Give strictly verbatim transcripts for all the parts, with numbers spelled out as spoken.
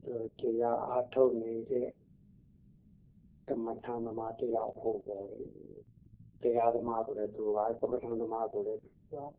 တရားအားထုတ်နေတဲ့ကမ္မထာသမားတယောက်ဟုတ်ပေါ်လေတရားသမားဆိုတဲ့သူကကမ္မထာသမားဆိုတဲ့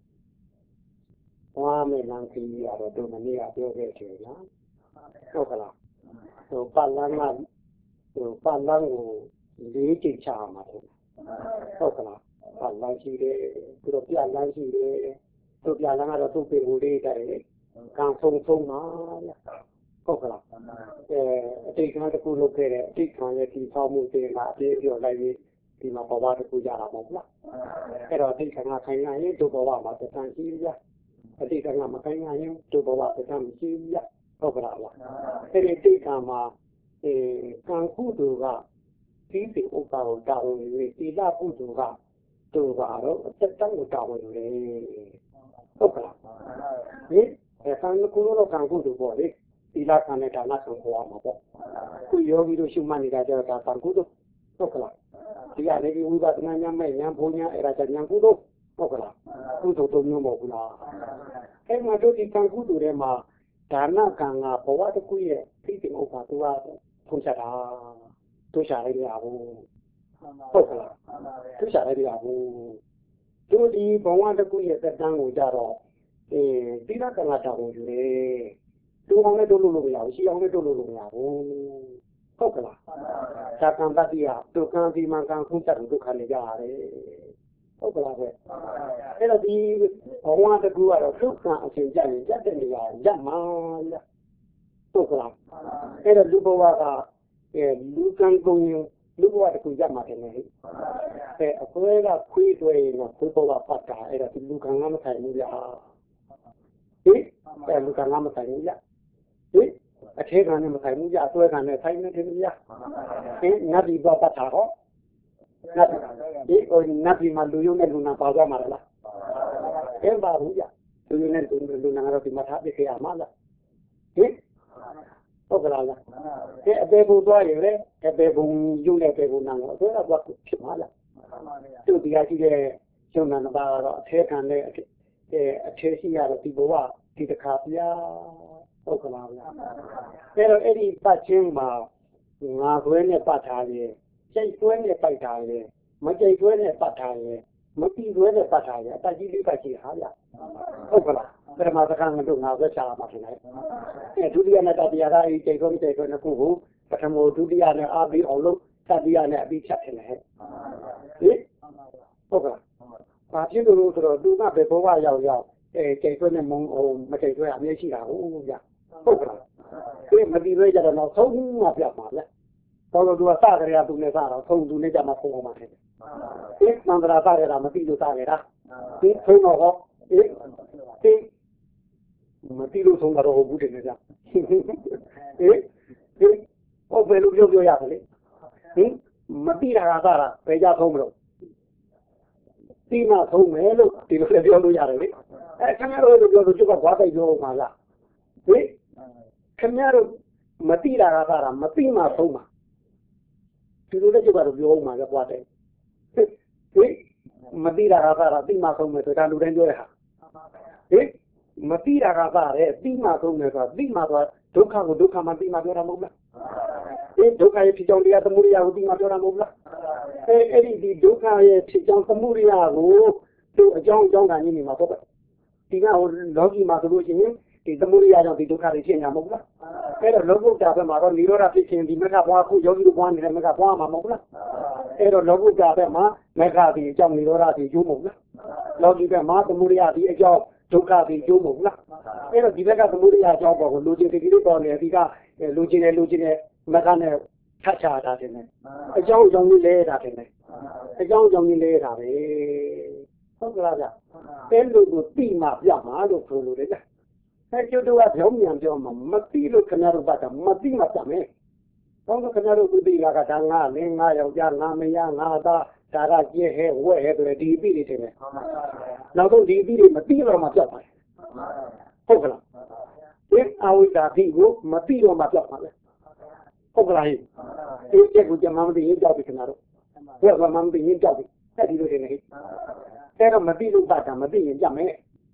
ဝါမေလန်ကြီးရတော့သူမနေ့ကပြောခဲ့တယ်နော်ဟုတ်ကလားဟိုပတ်လန်းကဟိုပတ်လန်းကိုလေးကြိတ်ချမှာဟုတ်ကလားပတ်လန်းရှိတယ်သူတို့ပြလန်းရှိတယ်သူပြလန်းကတော့သူ့ပေကိုလေးတယ်ကံဆုံးဆုံးမှာဟုတ်ကလားအဲအတိတ်ကတကူလုပ်ခဲ့တဲ့အတိတ်ခံရဲ့ဒီဆောက်မှုတွေကအပြည့်ပြောလိုက်ပြီးဒီမှာဘဝတကူကြတာမဟုတ်လားအဲ့တော့အတိတ်ကခိုင်ရရင်ဒုဘဝမှာတန်ရှိရအတိတ်ကမခိုင်ရရင်ဒုဘဝတန်မရှိရဟုတ်ကလားအဲ့ဒီအတိတ်ကမှာအဲကံကုသိုလ်ကဒီဒီဥပ္ပါကိုတာဝန်ယူပြီးသီလကုသိုလ်ကသူကတော့အသက်တန်းကိုတာဝန်ယူတယ်ဟုတ်ကလားဒီအဲကံကုသိုလ်တော့ကံကုသိုလ်ပေါ့လေဒီလာခံတဲ့ဒါနဆောင်ခေါ်မှာပေါ့ခုယောဂီတို့ရှုမှတ်နေတာကြတော့ဒါကံကုသိုလ်ဟုတ်ကလားဒီကနေ့ဝိပဿနာဉာဏ်မဲ့ဉာဏ်ဘုံဉာဏ်အဲ့ဒါကြဉာဏ်ကုသိုလ်ဟုတ်ကလားကုသိုလ်တုံးမျိုးမဟုတ်ဘူးလားအဲ့မှာတို့ဒီကံကုသိုလ်ထဲမှာဒါနကံကဘဝတစ်ခုရဲ့သိတဲ့ဥစ္စာသူကထုံးချတာတို့ရှာလိုက်ရဘူးဟုတ်ကလားတို့ရှာလိုက်ရဘူးတို့ဒီဘဝတစ်ခုရဲ့သက်တမ်းကိုကြတော့အဲသီလကံကတောင်းယူတယ်တူအောင်လည်းတို့လို့လို့မရဘူးရှိအောင်လည်းတို့လို့လို့မရဘူးဟုတ်ကလားသာကံတတိယဒုက္ခဒီမကံခုတက်ဒုက္ခနေကြရတယ်ဟုတ်ကလားပဲအဲ့တော့ဒီဘဝတကူကတော့ဒုက္ခအချိန်ကြရင်ကြက်တဲ့နေရာရပ်မှာဟုတ်ကလားအဲ့တော့လူဘဝကအဲလူကံကုန်ရင်လူဘဝတကူရပ်မှာတယ်လေအဲအခွဲကခွေးတွေနဲ့ခွေးဘဝပတ်တာအဲ့တော့ဒီလူကံကမထိုင်ဘူးလားဟိအဲလူကံကမထိုင်ဘူးလားဒီအထေခံနဲ့မဆိုင်ဘူးကြအစွဲခံနဲ့ဆိုင်နေတယ်ဗျာဟင်နတ်ဒီဘာပတ်တာဟောနတ်ဒီဟိုနတ်ဒီမှာလူယုံနဲ့လူနာပါသွားမှာလားအဲပါဘူးကြလူယုံနဲ့လူနာကတော့ဒီမှာထားပြခဲ့ရမှာလားဟင်ဟုတ်ကလားအဲအပေဘူသွားရင်လေအပေဘူယုံနဲ့ပေဘူနာတော့အဲ့ဒါကဖြစ်မှာလားသူဒီကရှိတဲ့ယုံနာပါတော့အထေခံနဲ့အဲအထေရှိရတော့ဒီဘဝဒီတစ်ခါဗျာဟုတ်ကလားဗျာအဲ့တော့အဲ့ဒီပတ်ချင်းမှာငါခွဲနဲ့ပတ်ထားတယ်စိတ်ခွဲနဲ့ပိုက်ထားတယ်မကြိတ်ခွဲနဲ့ပတ်ထားတယ်မတိခွဲနဲ့ပတ်ထားတယ်အတက်ကြီးလေးပတ်ရှိဟာဗျာဟုတ်ကလားပထမသက္ကန့်တို့ငါခွဲချလာမှာထင်တယ်အဲဒုတိယနဲ့တတိယကအဲ့ဒီကြိတ်ခွဲမကြိတ်ခွဲနှစ်ခုကိုပထမဒုတိယနဲ့အားပြီးအောင်လို့တတိယနဲ့အပြီးချက်ထင်တယ်ဟဲ့ဟင်ဟုတ်ကလားဘာဖြစ်လို့လဲဆိုတော့သူကဘယ်ဘဝရောက်ရောက်အဲကြိတ်ခွဲနဲ့မုံဟိုမကြိတ်ခွဲအမြဲရှိတာဟုတ်ဗျာဟုတ်ကလားဒီမတိသေးကြတော့တော့ဆုံးမှပြတ်ပါလေတော်တော်သူကစကြရသူနဲ့စတော့ဆုံးသူနဲ့ကြမှာဆုံးမှာတယ်ဒီသံဃာစရတာမတိလို့စရတာဒီဆုံးတော့ဟောဒီဒီမတိလို့ဆုံးတော့ဟုတ်ဘူးတင်နေကြဟင်ဒီဟုတ်ပဲလို့ပြောပြောရတယ်လေဟင်မတိတာကစတာဘယ်ကြဆုံးမလို့ဒီမှာဆုံးမယ်လို့ဒီလိုလည်းပြောလို့ရတယ်လေအဲခင်ဗျားတို့ပြောလို့ကျုပ်ကဘာတိုက်ပြောမှာလားဟင်ခင်ဗျားတို့မတိတာကသာမတိမှဆုံးမှာဒီလိုလည်းကျုပ်ကတော့ပြောအောင်မှာပဲပွားတယ်ဟင်မတိတာကသာတိမှဆုံးမယ်ဆိုတာလူတိုင်းပြောရဟာဟင်မတိတာကသာတဲ့တိမှဆုံးမယ်ဆိုတာတိမှဆိုတာဒုက္ခကိုဒုက္ခမှတိမှပြောတာမဟုတ်လားဒီဒုက္ခရဲ့ဖြစ်ကြောင်းတရားသမုဒိယကိုတိမှပြောတာမဟုတ်လားအဲအဲ့ဒီဒီဒုက္ခရဲ့ဖြစ်ကြောင်းသမုဒိယကိုသူ့အကြောင်းအကြောင်းကနေနေမှာပေါ့ဒီကဟိုလောကီမှာဆိုလို့ရှိရင်ဒီသမုဒိယကြောင့်ဒီဒုက္ခတွေဖြစ်နေတာမဟုတ်လားအဲ့တော့လောကုတ္တရာဘက်မှာတော့និရောဓဖြစ်ခြင်းဒီမက္ခဘွားခုယောဂီတို့ဘွားနေတဲ့မက္ခဘွားမှာမဟုတ်လားအဲ့တော့လောကုတ္တရာဘက်မှာမက္ခဒီအကြောင်းនិရောဓဒီကျိုးမဟုတ်လားလောကီဘက်မှာသမုဒိယဒီအကြောင်းဒုက္ခဒီကျိုးမဟုတ်လားအဲ့တော့ဒီဘက်ကသမုဒိယအကြောင်းပေါ်ကိုလူချင်းတကယ်လို့ပေါ်နေဒီကလူချင်းနဲ့လူချင်းနဲ့မက္ခနဲ့ထပ်ချတာတင်တယ်အကြောင်းအကြောင်းကြီးလဲတာတင်တယ်အကြောင်းအကြောင်းကြီးလဲတာပဲဟုတ်ကလားဗျအဲ့လိုကိုတိမှပြမှာလို့ဆိုလို့လေအဲကျုပ်တို့ကပြောင်းပြန်ပြောမှာမတိလို့ခင်ဗျားတို့ပတ်တာမတိမှပြမယ်။ဘောင်းကခင်ဗျားတို့သိလာကဒါငါလင်းငါယောက်ျားငါမယားငါသားဒါရကျဲဟဲဝဲဟဲဆိုတဲ့ဒီအပိတွေတင်တယ်။နောက်ဆုံးဒီအပိတွေမတိတော့မှပြတ်ပါလေ။ဟုတ်ကလား။ဒီအဝိဒါတိကိုမတိတော့မှပြတ်ပါလေ။ဟုတ်ကလားဟိ။ဒီချက်ကိုကြမှာမသိရင်ကြောက်ပြီခင်ဗျားတို့။ဘယ်ကမှမသိရင်ကြောက်ပြီ။အဲ့ဒီလိုတင်နေဟိ။အဲ့တော့မတိလို့ပတ်တာမသိရင်ပြတ်မယ်။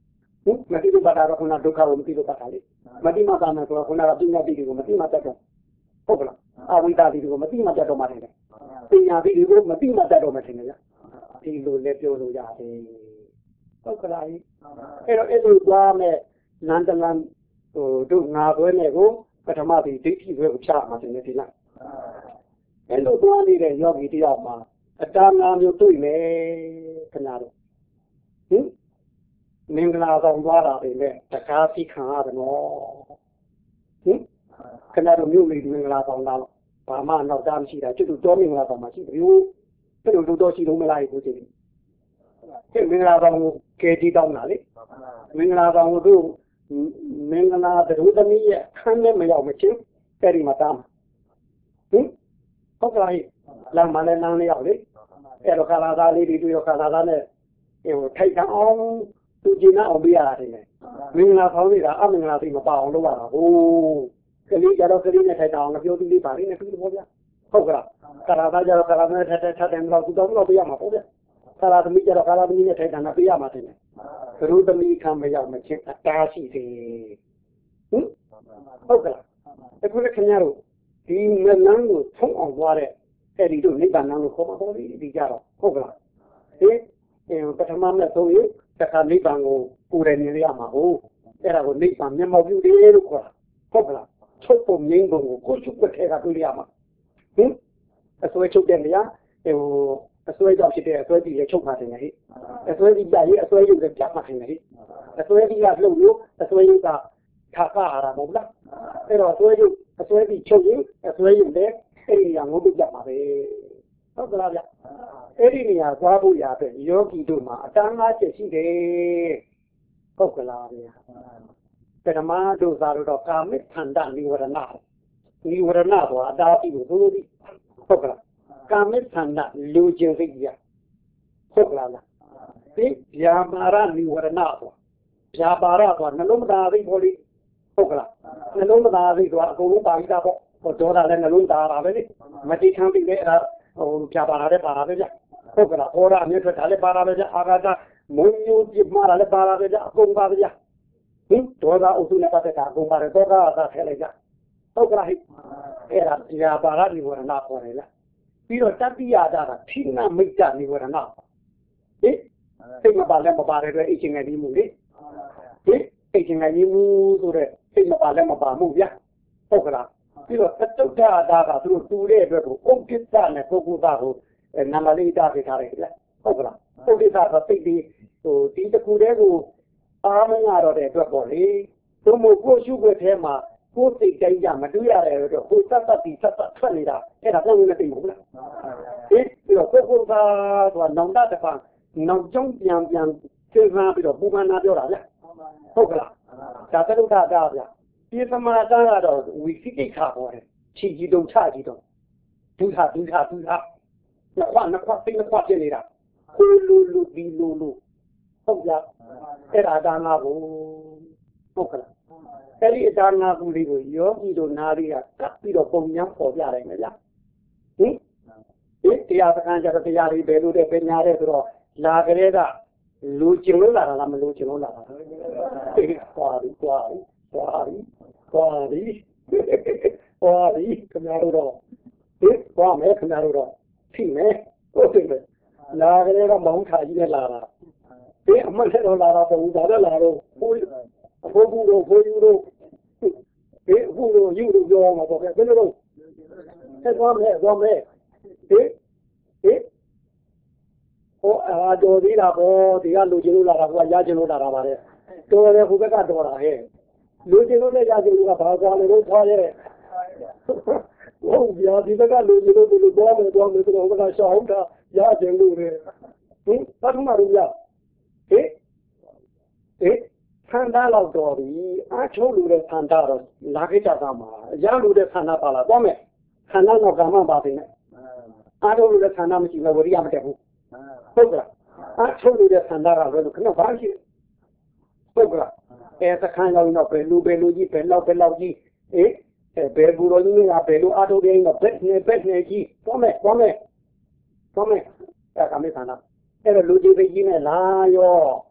မတိလို့ပါတာတော့ခုနဒုက္ခကိုမတိလို့ပါတာလေမတိမပါမယ်ဆိုတော့ခုနကပညာတိတွေကိုမတိမတတ်တော့ဟုတ်ကလားအဝိဒါတိတွေကိုမတိမတတ်တော့မှတယ်ပညာတိတွေကိုမတိမတတ်တော့မှတယ်ဗျာဒီလိုလည်းပြောလို့ရတယ်ဟုတ်ကလားအဲ့တော့အဲ့လိုသွားမဲ့နန္ဒလန်ဟိုတို့ငါဘွဲနဲ့ကိုပထမဒီဒိဋ္ဌိဘွဲကိုဖြတ်မှာတယ်ဒီလားအဲ့လိုသွားနေတဲ့ယောဂီတယောက်မှာအတားငါမျိုးတွေ့မယ်ခဏတော့ဟင်မင်္ဂလာဆောင်သွားတာပဲနဲ့တကားပြီးခံရတယ်နော်ဟင်ခဏတော့မြို့လေးမင်္ဂလာဆောင်တာတော့ဘာမှနောက်သားမရှိတာကျွတ်တူတော်မင်္ဂလာဆောင်မှာရှိတယ်ဘူးဘယ်လိုလူတော်ရှိလုံးမလားဘူးကြည့်ဟင်မင်္ဂလာဆောင်ကိုကဲတီးတောင်းတာလေမင်္ဂလာဆောင်တို့မင်္ဂလာတို့သမီးရဲ့ခန်းထဲမရောက်မချင်းအဲ့ဒီမှာတားမှာဟင်ဟုတ်ကဲ့လမ်းမလည်းလမ်းလေးရောက်လေအဲ့တော့ခလာသားလေးတွေတွေ့ရခလာသားနဲ့ဟိုထိုက်တအောင်သူကျင်အောင်ပြရတယ်မင်္ဂလာဆောင်နေတာအမင်္ဂလာသိမပါအောင်လုပ်ရတာဟိုကလေးကြတော့ကလေးနဲ့ထိုက်တအောင်ပြောသူလေးပါလေးနဲ့သူ့ဘောဗျာဟုတ်ကဲ့ခလာသားကြတော့ခလာသားနဲ့ထက်ထက်ထက်တယ်တော့သူတော့တော့ပြရမှာပေါ့ဗျာခလာသမီးကြတော့ခလာသမီးနဲ့ထိုက်တအောင်ပြရမှာတယ်သူတို့သမီးခံမရောက်မချင်းအတားရှိတယ်ဟင်ဟုတ်ကဲ့အခုလည်းခင်ဗျားတို့ဒီမလန်းကိုထုံးအောင်သွားတဲ့အဲ့ဒီတို့နိဗ္ဗာန်ကိုခေါ်မှာပေါ့လေဒီကြတော့ဟုတ်ကဲ့ဒီပထမနဲ့ဆုံးရင်တခါနိဗ္ဗာန်ကိုကိုယ်ရနေရမှာဟုတ်အဲ့ဒါကိုနိဗ္ဗာန်မျက်မှောက်ပြုတယ်လို့ခေါ်တာဟုတ်ကဲ့ချုပ်ပုံငိမ့်ပုံကိုကိုချုပ်ွက်ထဲကတွေ့ရမှာဟင်အစွဲချုပ်တဲ့နေရာဟိုအစွဲကြောင့်ဖြစ်တဲ့အစွဲကြီးလည်းချုပ်မှတယ်ဟဲ့အစွဲကြီးပြရေးအစွဲရုပ်လည်းပြမှတယ်ဟဲ့အစွဲကြီးကလှုပ်လို့အစွဲရုပ်ကခါခါရတာမဟုတ်လားအဲ့တော့အစွဲရုပ်အစွဲကြီးချုပ်ရင်အစွဲရုပ်လည်းအဲ့ဒီကငုတ်ပြမှာပဲဟုတ်ကလားဗျအဲ့ဒီနေရာသွားဖို့ရတဲ့ယောဂီတို့မှာအတန်း၅ချက်ရှိတယ်ဟုတ်ကလားဗျပရမတို့သာတော့ကာမိခန္ဓာနိဝရဏနိဝရဏဆိုတာအတားပြီးလို့ဆိုလို့ဒီဟုတ်ကလားကာမိခန္ဓာလူချင်းစိတ်ကြီးဟုတ်ကလားလားဒီဗျာပါရနိဝရဏဆိုဗျာပါရဆိုတာနှလုံးသားစိတ်ပေါ်လိဟုတ်ကလားနှလုံးသားစိတ်ဆိုတာအကုန်လုံးပါဠိတာပေါ့ဟိုဒေါသလည်းနှလုံးသားတာပဲလေမတိခံပြီးလေအဲ့ဒါဟိုဖြာပါလာတဲ့ပါလာပဲဗျဟုတ်ကလားဟောတာအမြဲထွက်တာလည်းပါလာပဲဗျအာဂါတမုံညိုပြမလာလည်းပါလာပဲဗျအကုန်ပါပဲဗျဟင်ဒေါသအုပ်စုနဲ့ပတ်သက်တာအကုန်ပါတယ်ဒေါသကသာထဲလိုက်ကြဟုတ်ကလားဟိအဲ့ဒါဒီဟာပါရနိဝရဏခေါ်တယ်လားပြီးတော့တတိယတာကထိနာမိတ်တနိဝရဏဟင်စိတ်မပါလည်းမပါတဲ့အတွက်အချင်းငယ်ကြီးမှုလေဟင်အချင်းငယ်ကြီးမှုဆိုတဲ့စိတ်မပါလည်းမပါမှုဗျဟုတ်ကလားပြီးတော့တတုဒ္ဒတာကသူတို့တူတဲ့အတွက်ကိုဥပ္ပစ္စနဲ့ပုဂ္ဂိုလ်သားကိုနာမလေးတာပေးထားတယ်ဗျဟုတ်ကလားပုဂ္ဂိုလ်သားကစိတ်ဒီဟိုဒီတစ်ခုတည်းကိုအားမရတော့တဲ့အတွက်ပေါ့လေသို့မဟုတ်ကိုရှုွက်ထဲမှာကိုယ်စိတ်တိုင်းကြမတွေ့ရတယ်လို့ဟိုသတ်သတ်ဒီသတ်သတ်ထွက်နေတာအဲ့ဒါပြောင်းနေသိဘူးလားဒီပြီးတော့ပုဂ္ဂိုလ်သားဆိုတာနောင်တတပံနောက်ကျောင်းပြန်ပြန်စဉ်းစားပြီးတော့ပူပန်နာပြောတာဗျဟုတ်ကလားဒါသရုဒ္ဓတာဗျဒီသမာဓိကတော့ဝိသိကိခါပေါ်တယ်ခြေကြီးတုံချကြီးတော့ဒုထဒုထဒုထနှစ်ခွနှစ်ခွသိနှစ်ခွဖြစ်နေတာဟိုလူလူဒီလူလူဟုတ်ကြအဲ့ဒါဒါငါဘူးဟုတ်ကလားအဲ့ဒီအဒါငါဘူးလေးကိုယောဂီတို့နာရီကကပ်ပြီးတော့ပုံညာပေါ်ပြတယ်မယ်ဗျဟင်ဒီတရားစခန်းကြတော့တရားလေးပဲလို့တဲ့ပညာတဲ့ဆိုတော့လာကြတဲ့ကလူကျင်လို့လာတာလားမလူကျင်လို့လာတာသွားပြီသွားပြီသွားပြီသွားပြီသွားပြီခင်ဗျားတို့တော့ဒီသွားမယ်ခင်ဗျားတို့တော့ဖြိမယ်ဟုတ်တယ်လာကြတဲ့ကမောင်းထားကြီးနဲ့လာတာဒီအမှန်တော့လာတာပုံဒါလည်းလာတော့ဘိုးအဖိုးဘူးတို့ဘိုးယူတို့ဒီအခုတို့ယူတို့ပြောမှာပေါ့ဗျဘယ်လိုလုပ်ဆက်သွားမယ်သွားမယ်ဒီဒီဟိုအားတော်သေးတာပေါ့ဒီကလူကျင်လို့လာတာကရကျင်လို့လာတာပါတဲ့တော်တယ်ဟိုဘက်ကတော်တာဟဲ့လူကျင်လို့လည်းရကျင်လို့ကဘာသွားလဲလို့သွားရဲဟုတ်ဗျာဒီဘက်ကလူကျင်လို့လူသွားမယ်သွားမယ်ဆိုတော့ဘက်ကရှောင်းတာရကျင်လို့လေဟင်ဘာမှမလုပ်ရဟေးဟေးဆန္ဒလောက်တော်ပြီအားထုတ်လို့တဲ့ဆန္ဒတော့လာခဲ့ကြတာမှာရလို့တဲ့ဆန္ဒပါလာသွားမယ်ဆန္ဒတော့ကမှပါသေးနဲ့အားထုတ်လို့တဲ့ဆန္ဒမရှိဘူးဝရိယမတက်ဘူးဟုတ်ကဲ့အားထုတ်လို့တဲ့ဆန္ဒကလည်းခဏဘာရှိဟုတ်ကဲ့အဲစခန်းရောက်တော့ဘယ်လူဘယ်လူကြီးဘယ်လောက်ဘယ်လောက်ကြီးအေးဘယ်ဘူရောကြီးကဘယ်လိုအားထုတ်တယ်တော့ဘက်နဲ့ဘက်နဲ့ကြီးသွားမယ်သွားမယ်သွားမယ်အဲကမေဆန္ဒအဲ့တော့လူကြီးပဲကြီးနဲ့လာရောဟ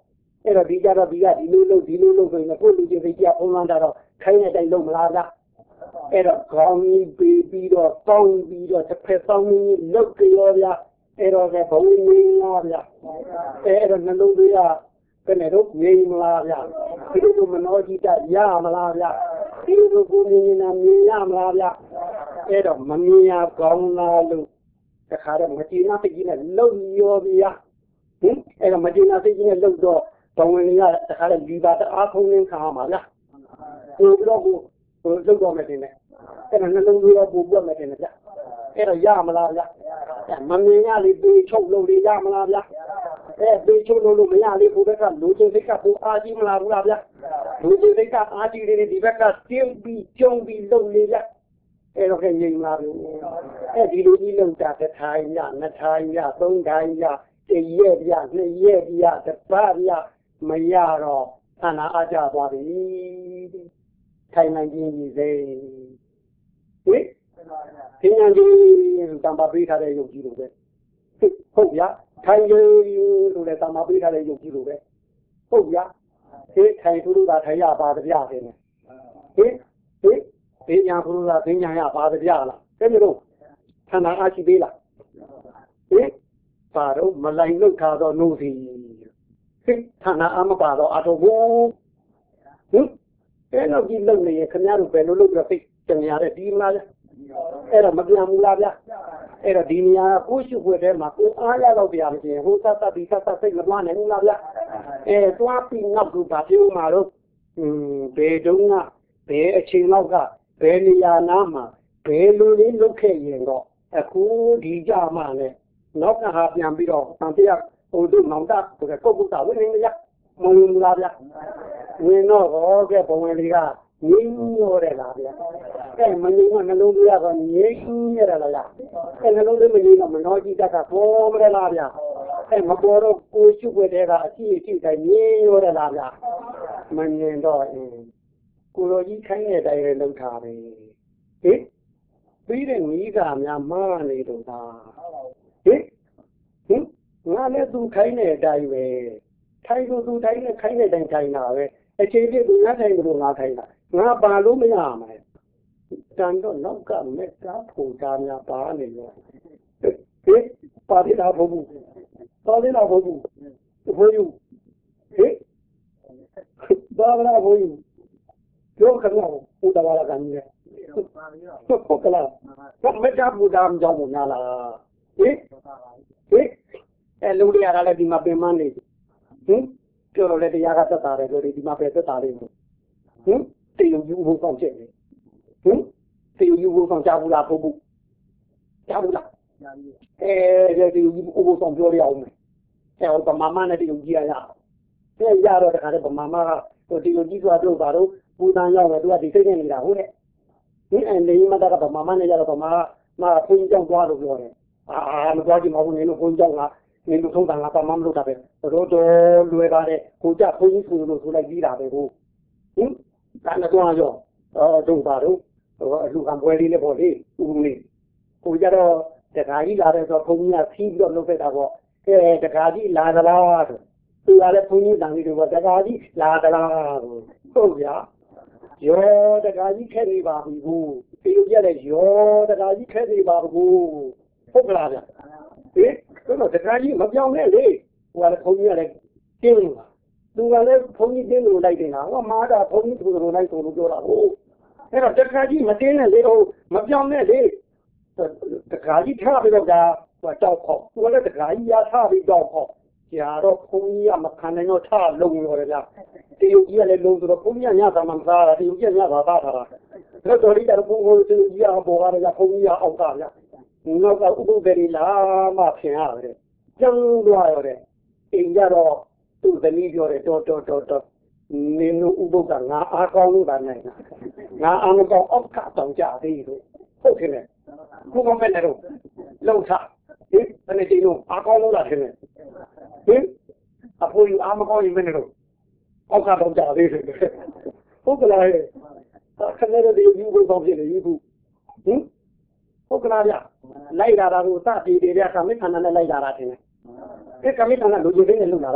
အဲ့တော့ဒီကြတော့ဒီကဒီလိုလုပ်ဒီလိုလုပ်ဆိုရင်ကိုယ်လူချင်းသိကြပုံမှန်တော့ခိုင်းတဲ့အတိုင်းလုပ်မလားဗျအဲ့တော့ခေါင်းကြီးပြီးပြီးတော့ကောင်းပြီးတော့တစ်ဖက်ဆောင်ကြီးလုပ်ကြောဗျအဲ့တော့လည်းဘုံငင်းလားဗျအဲ့တော့နှလုံးသွေးကဘယ်နဲ့တော့ငြိမ်မလားဗျဒီလိုမနှောကြည့်တရမလားဗျဒီလိုကိုမြင်နေတာမြင်ရမလားဗျအဲ့တော့မမြင်ရကောင်းလားလို့တခါတော့မကြည့်နာသိကြီးနဲ့လုံရောဗျာဟင်အဲ့တော့မကြည့်နာသိကြီးနဲ့လုံတော့ဘဝင်ကြီးကတခါတော့ဒီပါတအားဖုံးနေခါမှာဗျာဟိုတော့ကိုဟိုလုံတော့မယ်တင်တယ်အဲ့တော့နှလုံးသွေးကပူပွက်မယ်တင်တယ်ဗျအဲ့တော့ရမလားဗျမမြင်ရလေပြီးချုပ်လို့ရမလားဗျအဲ့ပြီးချုပ်လို့မရလေဘုရားကလူချင်းစိတ်ကပူအားကြီးမလားဘူးလားဗျလူချင်းစိတ်ကအားကြီးနေဒီဘက်ကတင်းပြီးကျုံပြီးလုံနေဗျအဲ့တော့ကငြိမ်လာပြီအဲ့ဒီလိုကြီးလုံတာတစ်ထိုင်ညနှစ်ထိုင်ညသုံးထိုင်ညတရက်ပြနှစ်ရက်ပြတစ်ပတ်ပြမရတော့ခန္ဓာအားကျသွားပြီထိုင်နိုင်ခြင်းကြီးစေဟိသင်္ညာကြီးတံပါပေးထားတဲ့ယုတ်ကြီးလိုပဲဟုတ်ဗျာထိုင်လို့လို့လည်းတံပါပေးထားတဲ့ယုတ်ကြီးလိုပဲဟုတ်ဗျာဒီထိုင်ထူးထူးတာထိုင်ရပါတပြတယ်ဟိဟိသင်ညာဘုရားသင်ညာရပါတပြလားတဲ့မျိုးခန္ဓာအားရှိသေးလားဟိပါတော့မလိုက်လို့ထားတော့နိုးစီဟိခန္ဓာအားမပါတော့အတော့ဘူးဟင်အဲ့တော့ဒီလုံနေရခင်ဗျားတို့ပဲလို့လို့ပြသိကြင်ရတဲ့ဒီမလားအဲ့တော့မပြန်ဘူးလားဗျအဲ့တော့ဒီနေရာကိုရှိခွေထဲမှာကိုအားရတော့ပြရမချင်းဟိုသတ်သတ်ဒီသတ်သတ်စိတ်မသွားနိုင်ဘူးလားဗျအဲသွားပြီးငေါ့ကူပါပြုံးမှာတော့อืมဘယ်တုန်းကဘယ်အချိန်လောက်ကဘယ်နေရာနားမှာဘယ်လိုလေးလုပ်ခဲ့ရင်တော့အခုဒီကြမှာလဲနောက်ကဟာပြန်ပြီးတော့တန်တရားဟိုတို့မောင်တာဆိုတဲ့ကုတ်ကုတ်တာဝင်နေရမဝင်လားဗျဝင်တော့ဟောကဲဘဝင်လေးကငြိမ်းရောတဲ့လားဗျကဲမငြိမ်းကနှလုံးသွေးကတော့ငြိမ်းရတာလားကဲနှလုံးသွေးမငြိမ်းတော့မနှောကြည့်တတ်တာပေါ်မလားဗျအဲမပေါ်တော့ကိုရှုွက်တဲ့ကအကြည့်အကြည့်တိုင်းငြိမ်းရောတဲ့လားဗျမငြိမ်းတော့အင်းကိုလိုကြီးခိုင်းတဲ့အတိုင်းလည်းလုပ်ထားတယ်ဟင်ပြီးတဲ့မိကများမားနေတော့တာဟင်ဟင်ငါလည်းသူခိုင်းတဲ့အတိုင်းပဲထိုင်လို့သူထိုင်နဲ့ခိုင်းတဲ့အတိုင်းထိုင်တာပဲအချိန်ပြည့်သူငါထိုင်လို့ငါထိုင်တာငါပါလို့မရမှာတန်တော့နောက်ကမက်တာဖူတာများပါနေလို့ဟင်ပါသေးတာဘုဘူးပါသေးတာဘုဘူးဘုယူဟင်ဘာလာဘုယူပြောခဏဟိုတဘာလာကနေဟုတ်ကလားဘာမက်တာဖူတာကြောင့်မများလားဟင်ဟင်အဲလူတွေရတာလည်းဒီမှာပင်မနေဟင်ပြောတော့လေတရားကသက်သာတယ်လို့ဒီမှာပဲသက်သာလိမ့်မယ်ဟင်တေယုံယူဖို့ကောင်းချက်လေဟင်တေယုံယူဖို့ကောင်းကြဘူးလားဖို့ဘူးကြဘူးလားအဲဒီတေယုံယူဖို့ကောင်းပြောရအောင်မယ်အဲဟိုဗမာမနဲ့တေယုံကြီးရရအဲရတော့တခါတည်းဗမာမကဟိုတေယုံကြီးဆိုတာတို့ပါတော့ပူတန်ရောက်တယ်သူကဒီစိတ်နဲ့နေတာဟုတ်တဲ့ဟင်အဲဒီမတကဗမာမနဲ့ရတော့ဗမာမကခွင်းကြောက်သွားလို့ပြောတယ်အာမသွားကြည့်မဟုတ်ဘူးနင်တို့ခွင်းကြောက်လားနင်တို့ထုံးတာငါပါမမလို့တာပဲတော့တော့လွယ်ပါတယ်ကိုကြခွင်းကြီးဆိုလို့ဆိုလိုက်ပြီးတာပဲကိုဟင်ဒါနဲ့တော့ရောအော်တို့ပါတော့အလူကံပွဲလေးလည်းပေါ့လေဦးလေးကိုကြတော့တခါကြီးလာတဲ့ဆိုဘုံကြီးကဖီးပြီးတော့လုပ်ခဲ့တာပေါ့အဲတခါကြီးလာသလားဆိုသူကလည်းဘုံကြီးတန်ပြီးတော့တခါကြီးလာသလားဟုတ်ဗျာရောတခါကြီးခက်နေပါပြီကိုဒီလိုကြတဲ့ရောတခါကြီးခက်နေပါဘူးဟုတ်ကလားဗျဟင်တော့တခါကြီးမပြောင်းနဲ့လေဟိုကလည်းဘုံကြီးကလည်းတင်းနေတာသူကလည်းဘုံကြီးတင်းလို့လိုက်နေတာဟောမာတာဘုံကြီးသူတို့လိုက်ဆိုလို့ပြောတာဟုတ်အဲ့တော့တခါကြီးမတင်းနဲ့လေဟိုမပြောင်းနဲ့လေတခါကြီးထားပြီးတော့ကဟိုတောက်ခေါ့သူကလည်းတခါကြီးရထားပြီးတောက်ခေါ့ကြာတော့ဘုံကြီးကမခံနိုင်တော့ထားလုံရောတယ်ဗျတရုတ်ကြီးကလည်းလုံဆိုတော့ဘုံကြီးကညသာမှမစားတာတရုတ်ကြီးကညသာသားထားတာအဲ့တော့ဒီတော့ဘုံကိုတရုတ်ကြီးကပေါ်ကားတယ်ဘုံကြီးကအောက်ကဗျနောက်ကဥပုသရီလာမှဖြစ်ရတယ်ကျန်းသွားရတဲ့အိမ်ကြတော့သူ့သမီးပြောတယ်တော်တော်တော်တော်နင်တို့ဥပုသငါအားကောင်းလို့ပါနိုင်ငါအားမကောင်းအောက်ကတောင်ကြသေးလို့ဟုတ်တယ်ခုမမဲ့တော့လုံချဟင်ဘယ်နဲ့ဒီလိုအားကောင်းလို့လားထင်တယ်ဟင်အဖိုးကြီးအားမကောင်းရင်မနဲ့တော့အောက်ကတောင်ကြသေးတယ်ဟုတ်ကလားခဏတည်းဒီဥပုသဖြစ်နေပြီခုဟင်ဟုတ်ကလားဗျလိုက်လာတာကိုစတည်တယ်ဗျကမိခန္ဓာနဲ့လိုက်လာတာထင်တယ်ဒီကမိခန္ဓာလူကြီးတွေနဲ့လုံလာတာ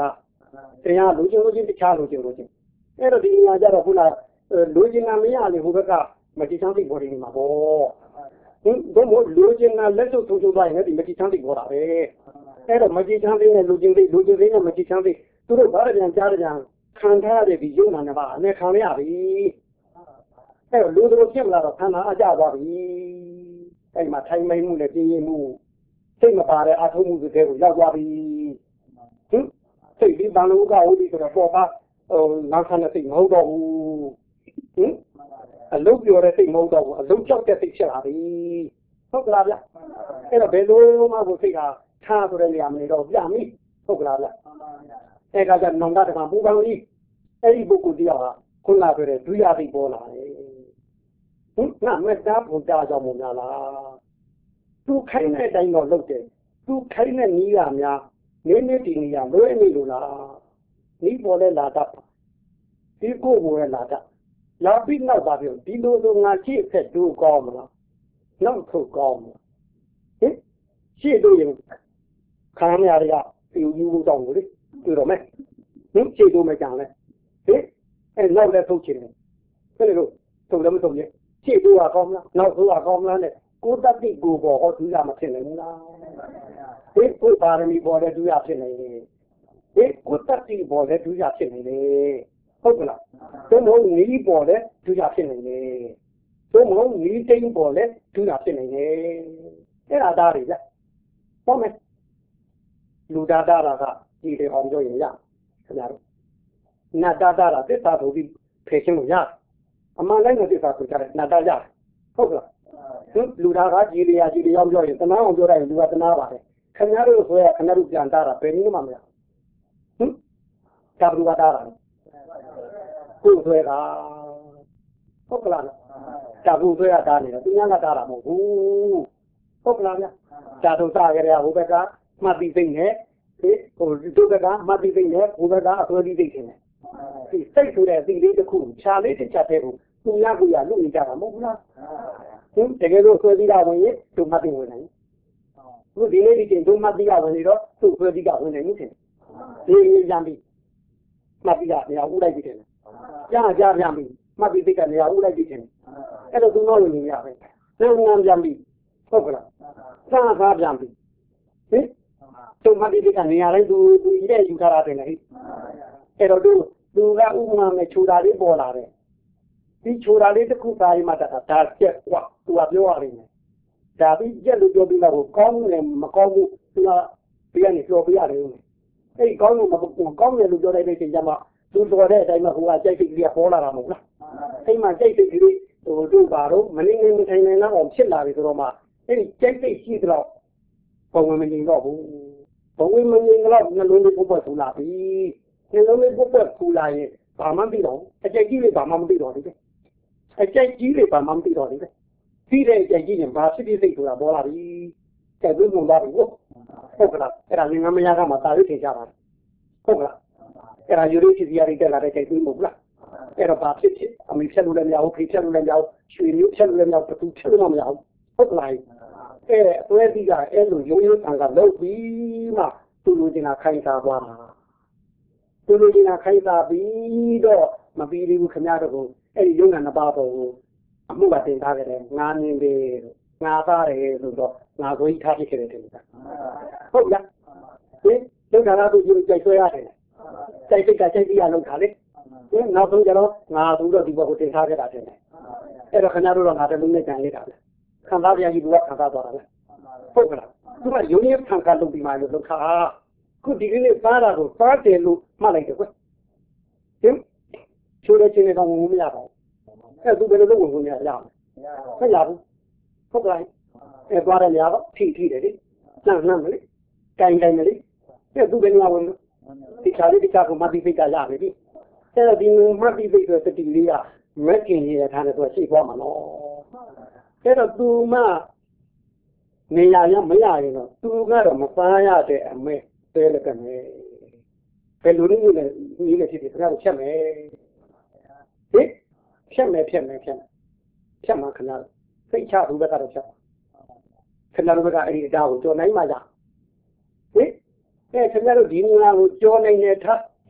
တရားလူချင်းလူချင်းတခြားလူချင်းလူချင်းအဲ့တော့ဒီနေရာကျတော့ခုနလူချင်းနာမရလေဟိုဘက်ကမတိချမ်းသိပေါ်နေမှာပေါ့ဟင်ဘုမို့လူချင်းနာလက်စုပ်ထုံထုံသွားရင်ဒီမတိချမ်းသိပေါ်တာပဲအဲ့တော့မတိချမ်းသိနဲ့လူချင်းသိလူချင်းသိနဲ့မတိချမ်းသိသူတို့ဘာပြန်ကြားကြခံထားရတဲ့ဒီယုံနာနဲ့ပါအနေခံရပြီအဲ့တော့လူတို့ဖြစ်လာတော့ခန္ဓာအကြသွားပြီအဲ့မှာထိုင်မိန်မှုနဲ့ပြင်းရင်မှုစိတ်မပါတဲ့အထုံးမှုတွေကိုရောက်သွားပြီဟင်စိတ်ဒီတန်လူကဟုတ်ပြီဆိုတော့ပေါ်ပါဟိုနောက်ခဏစိတ်မဟုတ်တော့ဘူးဟင်အလုံးပြောတဲ့စိတ်မဟုတ်တော့ဘူးအလုံးကြောက်တဲ့စိတ်ဖြစ်လာပြီဟုတ်ကလားဗျအဲ့တော့ဘယ်လိုမှကိုစိတ်ကထားဆိုတဲ့နေရာမနေတော့ပြမိဟုတ်ကလားဗျအဲ့ကကြနောင်တတကပူပန်ကြီးအဲ့ဒီပုဂ္ဂိုလ်တရားကခုနဆိုတဲ့ဒုရသိပေါ်လာတယ်ဟင်ငါမေတ္တာဘုရားကြောင့်မများလားသူခိုင်းတဲ့အတိုင်းတော့လုပ်တယ်သူခိုင်းတဲ့နည်းကများနည်းနည်းဒီနေရာလွဲနေလို့လားနီးပေါ်လဲလာတတ်ဒီကိုယ်ကိုယ်လာတတ်လာပြီးနောက်ပါပြောဒီလိုဆိုငါရှိဖက်တူကောင်းမလားနောက်ထုတ်ကောင်းမလားဟင်ရှိလို့ရင်ခံရရပြူယူလို့တောင်းလို့လေတွေ့တော့မယ်ဟင်ရှိလို့မကြံလဲဟင်အဲနောက်လဲထုတ်ချင်တယ်ဘယ်လိုထုတ်လည်းမထုတ်ရဲ့ရှိလို့ကကောင်းမလားနောက်ထုတ်ကကောင်းမလားနဲ့ကိုတတိကိုပေါ်ဟောသူရမဖြစ်နိုင်ဘူးလားဒီကိုပါရမီပေါ်တဲ့သူရဖြစ်နေတယ်ဒီကိုတတိပေါ်တဲ့သူရဖြစ်နေတယ်ဟုတ်ကလားသို့မဟုတ်နီးပေါ်တဲ့သူရဖြစ်နေတယ်သို့မဟုတ်နီးတိန်ပေါ်တဲ့သူရဖြစ်နေတယ်အဲ့ဒါသားတွေကြဟုတ်မယ်လူသားသားကဒီလေအောင်ပြောရင်ရခင်ဗျားတို့နတ်သားသားသစ္စာဆိုပြီးဖယ်ရှင်းလို့ရအမှန်တိုင်းနဲ့သစ္စာဆိုကြတယ်နတ်သားရဟုတ်ကလားလူသားကကြည်လျာကြည်လျောင်းပြောရင်တနာအောင်ပြောလိုက်ရင်လူကတနာပါတယ်ခင်ဗျားတို့ဆိုရခင်ဗျားတို့ပြန်တာတာဘယ်နည်းမှမရဟင်ဒါဘလူကတာတာကိုယ်ဆွဲတာဟုတ်ကလားဒါဘူးဆွဲရတာနေတယ်သူများကတာတာမဟုတ်ဘူးဟုတ်ကလားဗျဒါတို့စားကြရဟိုဘက်ကမှတ်ပြီးသိနေဒီဟိုဒီဘက်ကမှတ်ပြီးသိနေဟိုဘက်ကအသွေးပြီးသိနေဒီစိတ်ဆိုတဲ့သိလေးတစ်ခုခြာလေးတစ်ချက်တည်းကိုသူများကရလွတ်နေကြတာမဟုတ်ဘူးလားဟင်တကယ်လို့ဆွဲပြီးတာဝင်ရင်သူမှတ်ပြီးဝင်နိုင်ခုဒီနေ့ဒီချိန်သူမှတ်ပြီးတာဝင်နေတော့သူ့ဆွဲပြီးတာဝင်နေမှုဖြစ်ဒီရံပြီးမှတ်ပြီးတာနေရာဦးလိုက်ပြီးတယ်ကြားကြားပြန်ပြီးမှတ်ပြီးသိတဲ့နေရာဦးလိုက်ပြီးတယ်အဲ့တော့သူတော့ဝင်နေရပဲနာမ်နာမ်ပြန်ပြီးဟုတ်ကလားစားစားပြန်ပြီးဟင်သူမှတ်ပြီးတဲ့နေရာတိုင်းသူသူကြီးတဲ့ယူထားတာတယ်လေအဲ့တော့သူသူကဥပမာနဲ့ခြူတာလေးပေါ်လာတယ်ဒီခြူတာလေးတစ်ခုသားရင်မှတတ်တာဒါကျက်ကွာသူကပြောရလိမ့်မယ်ဒါပြီးကျက်လို့ပြောပြီးတော့ကောင်းတယ်မကောင်းဘူးသူကပြရနေပြောပြရတယ်ဦးအဲ့ကောင်းလို့မကောင်းတယ်လို့ပြောတဲ့ချိန်ကျမှသူတော်တဲ့အတိုင်းမှာဟိုကကြိုက်စိတ်ကလေးပေါ်လာတာမဟုတ်လားအဲ့မှာကြိုက်စိတ်ကလေးဟိုတို့ပါတော့မနေနေမထိုင်နိုင်တော့အောင်ဖြစ်လာပြီဆိုတော့မှအဲ့ဒီကြိုက်စိတ်ရှိတော့ဘုံဝင်မနေတော့ဘူးဘုံဝင်မနေတော့နှလုံးလေးပုတ်ပုတ်ထူလာပြီနှလုံးလေးပုတ်ပုတ်ထူလာရင်ဘာမှမသိတော့အကြိုက်ကြီးလေးဘာမှမသိတော့ဘူးအကြိုက်ကြီးလေးဘာမှမသိတော့ဘူးပြီးတဲ့အကြိုက်ကြီးရင်ဘာဖြစ်ဖြစ်စိတ်ဆိုတာပေါ်လာပြီကြိုက်ပြီးမှသွားပြီဟုတ်ကလားအဲ့ဒါငငမရကမှတာရွေးထင်ကြတာဟုတ်ကလားအဲ့ဒါယူရီဖြစ်စီရတဲ့လာတဲ့ကြိုက်ပြီးမဟုတ်လားအဲ့တော့ဘာဖြစ်ဖြစ်အမေဖြတ်လို့လည်းမရဘူးဖေဖြတ်လို့လည်းမရဘူးရွှေမျိုးဖြတ်လို့လည်းမရဘူးဘသူဖြတ်လို့မရဘူးဟုတ်ကလားအဲ့အသွဲသီးကအဲ့လိုရိုးရိုးဆန်ကလုပ်ပြီးမှသူ့လူချင်းကခိုင်းစားသွားတာသူ့လူချင်းကခိုင်းစားပြီးတော့မပြီးသေးဘူးခင်ဗျားတို့ကအဲ့ဒီယုံနာနှစ်ပါးပေါ်ကိုအမှုကတင်ထားကြတယ်ငါမြင်တယ်ငါသားတယ်ဆိုတော့ငါကိုကြီးထားဖြစ်ခဲ့တယ်တဲ့ဟုတ်လားဒီလုံတာကသူကြိုက်ဆွဲရတယ်ကြိုက်စိတ်ကကြိုက်ပြီးရလုံတာလေဒီနောက်ဆုံးကျတော့ငါသူတော့ဒီဘက်ကိုတင်ထားခဲ့တာတဲ့အဲ့တော့ခင်ဗျားတို့တော့ငါတလုံးနဲ့ကြံလေးတာပဲခံစားပြန်ပြီးသူကခံစားသွားတာလေဟုတ်ကလားသူကယုံရည်ခံကလုပ်ပြီးမှလို့လောက်ခါခုဒီကနေ့စားတာကိုစားတယ်လို့မှတ်လိုက်တယ်ကွဟင်ချိုးတဲ့ချင်းတော့ဝင်မရပါဘူးအဲ့သူဘယ်လိုလုပ်ဝင်ဝင်ရရမလဲမရဘူးဟုတ်ကလားအဲ့သွားတယ်များတော့ထိထိတယ်လေနှမ်းနှမ်းမလေးတိုင်တိုင်မလေးအဲ့သူဘယ်လိုဝင်ဒီချာလေးဒီချာကိုမတိဖိတ်ကရပြီဒီအဲ့တော့ဒီမတိဖိတ်ဆိုတတိလေးကမက်ကင်ရထားတယ်သူကရှိသွားမှာနော်အဲ့တော့သူမှနေရရမရရင်တော့သူကတော့မစားရတဲ့အမဲတဲလက်ကမဲဘယ်လိုလုပ်လဲဒီလိုဖြစ်ပြီးခဏဖြတ်မယ်ဟင်ဖြတ်မယ်ဖြတ်မယ်ဖြတ်မယ်ဖြတ်မှာခဏစိတ်ချဘူးဘက်ကတော့ဖြတ်ခဏလိုဘက်ကအဲ့ဒီအတားကိုကြော်နိုင်မှရဟင်အဲခင်ဗျားတို့ဒီနေရာကိုကြော်နိုင်တဲ့ထ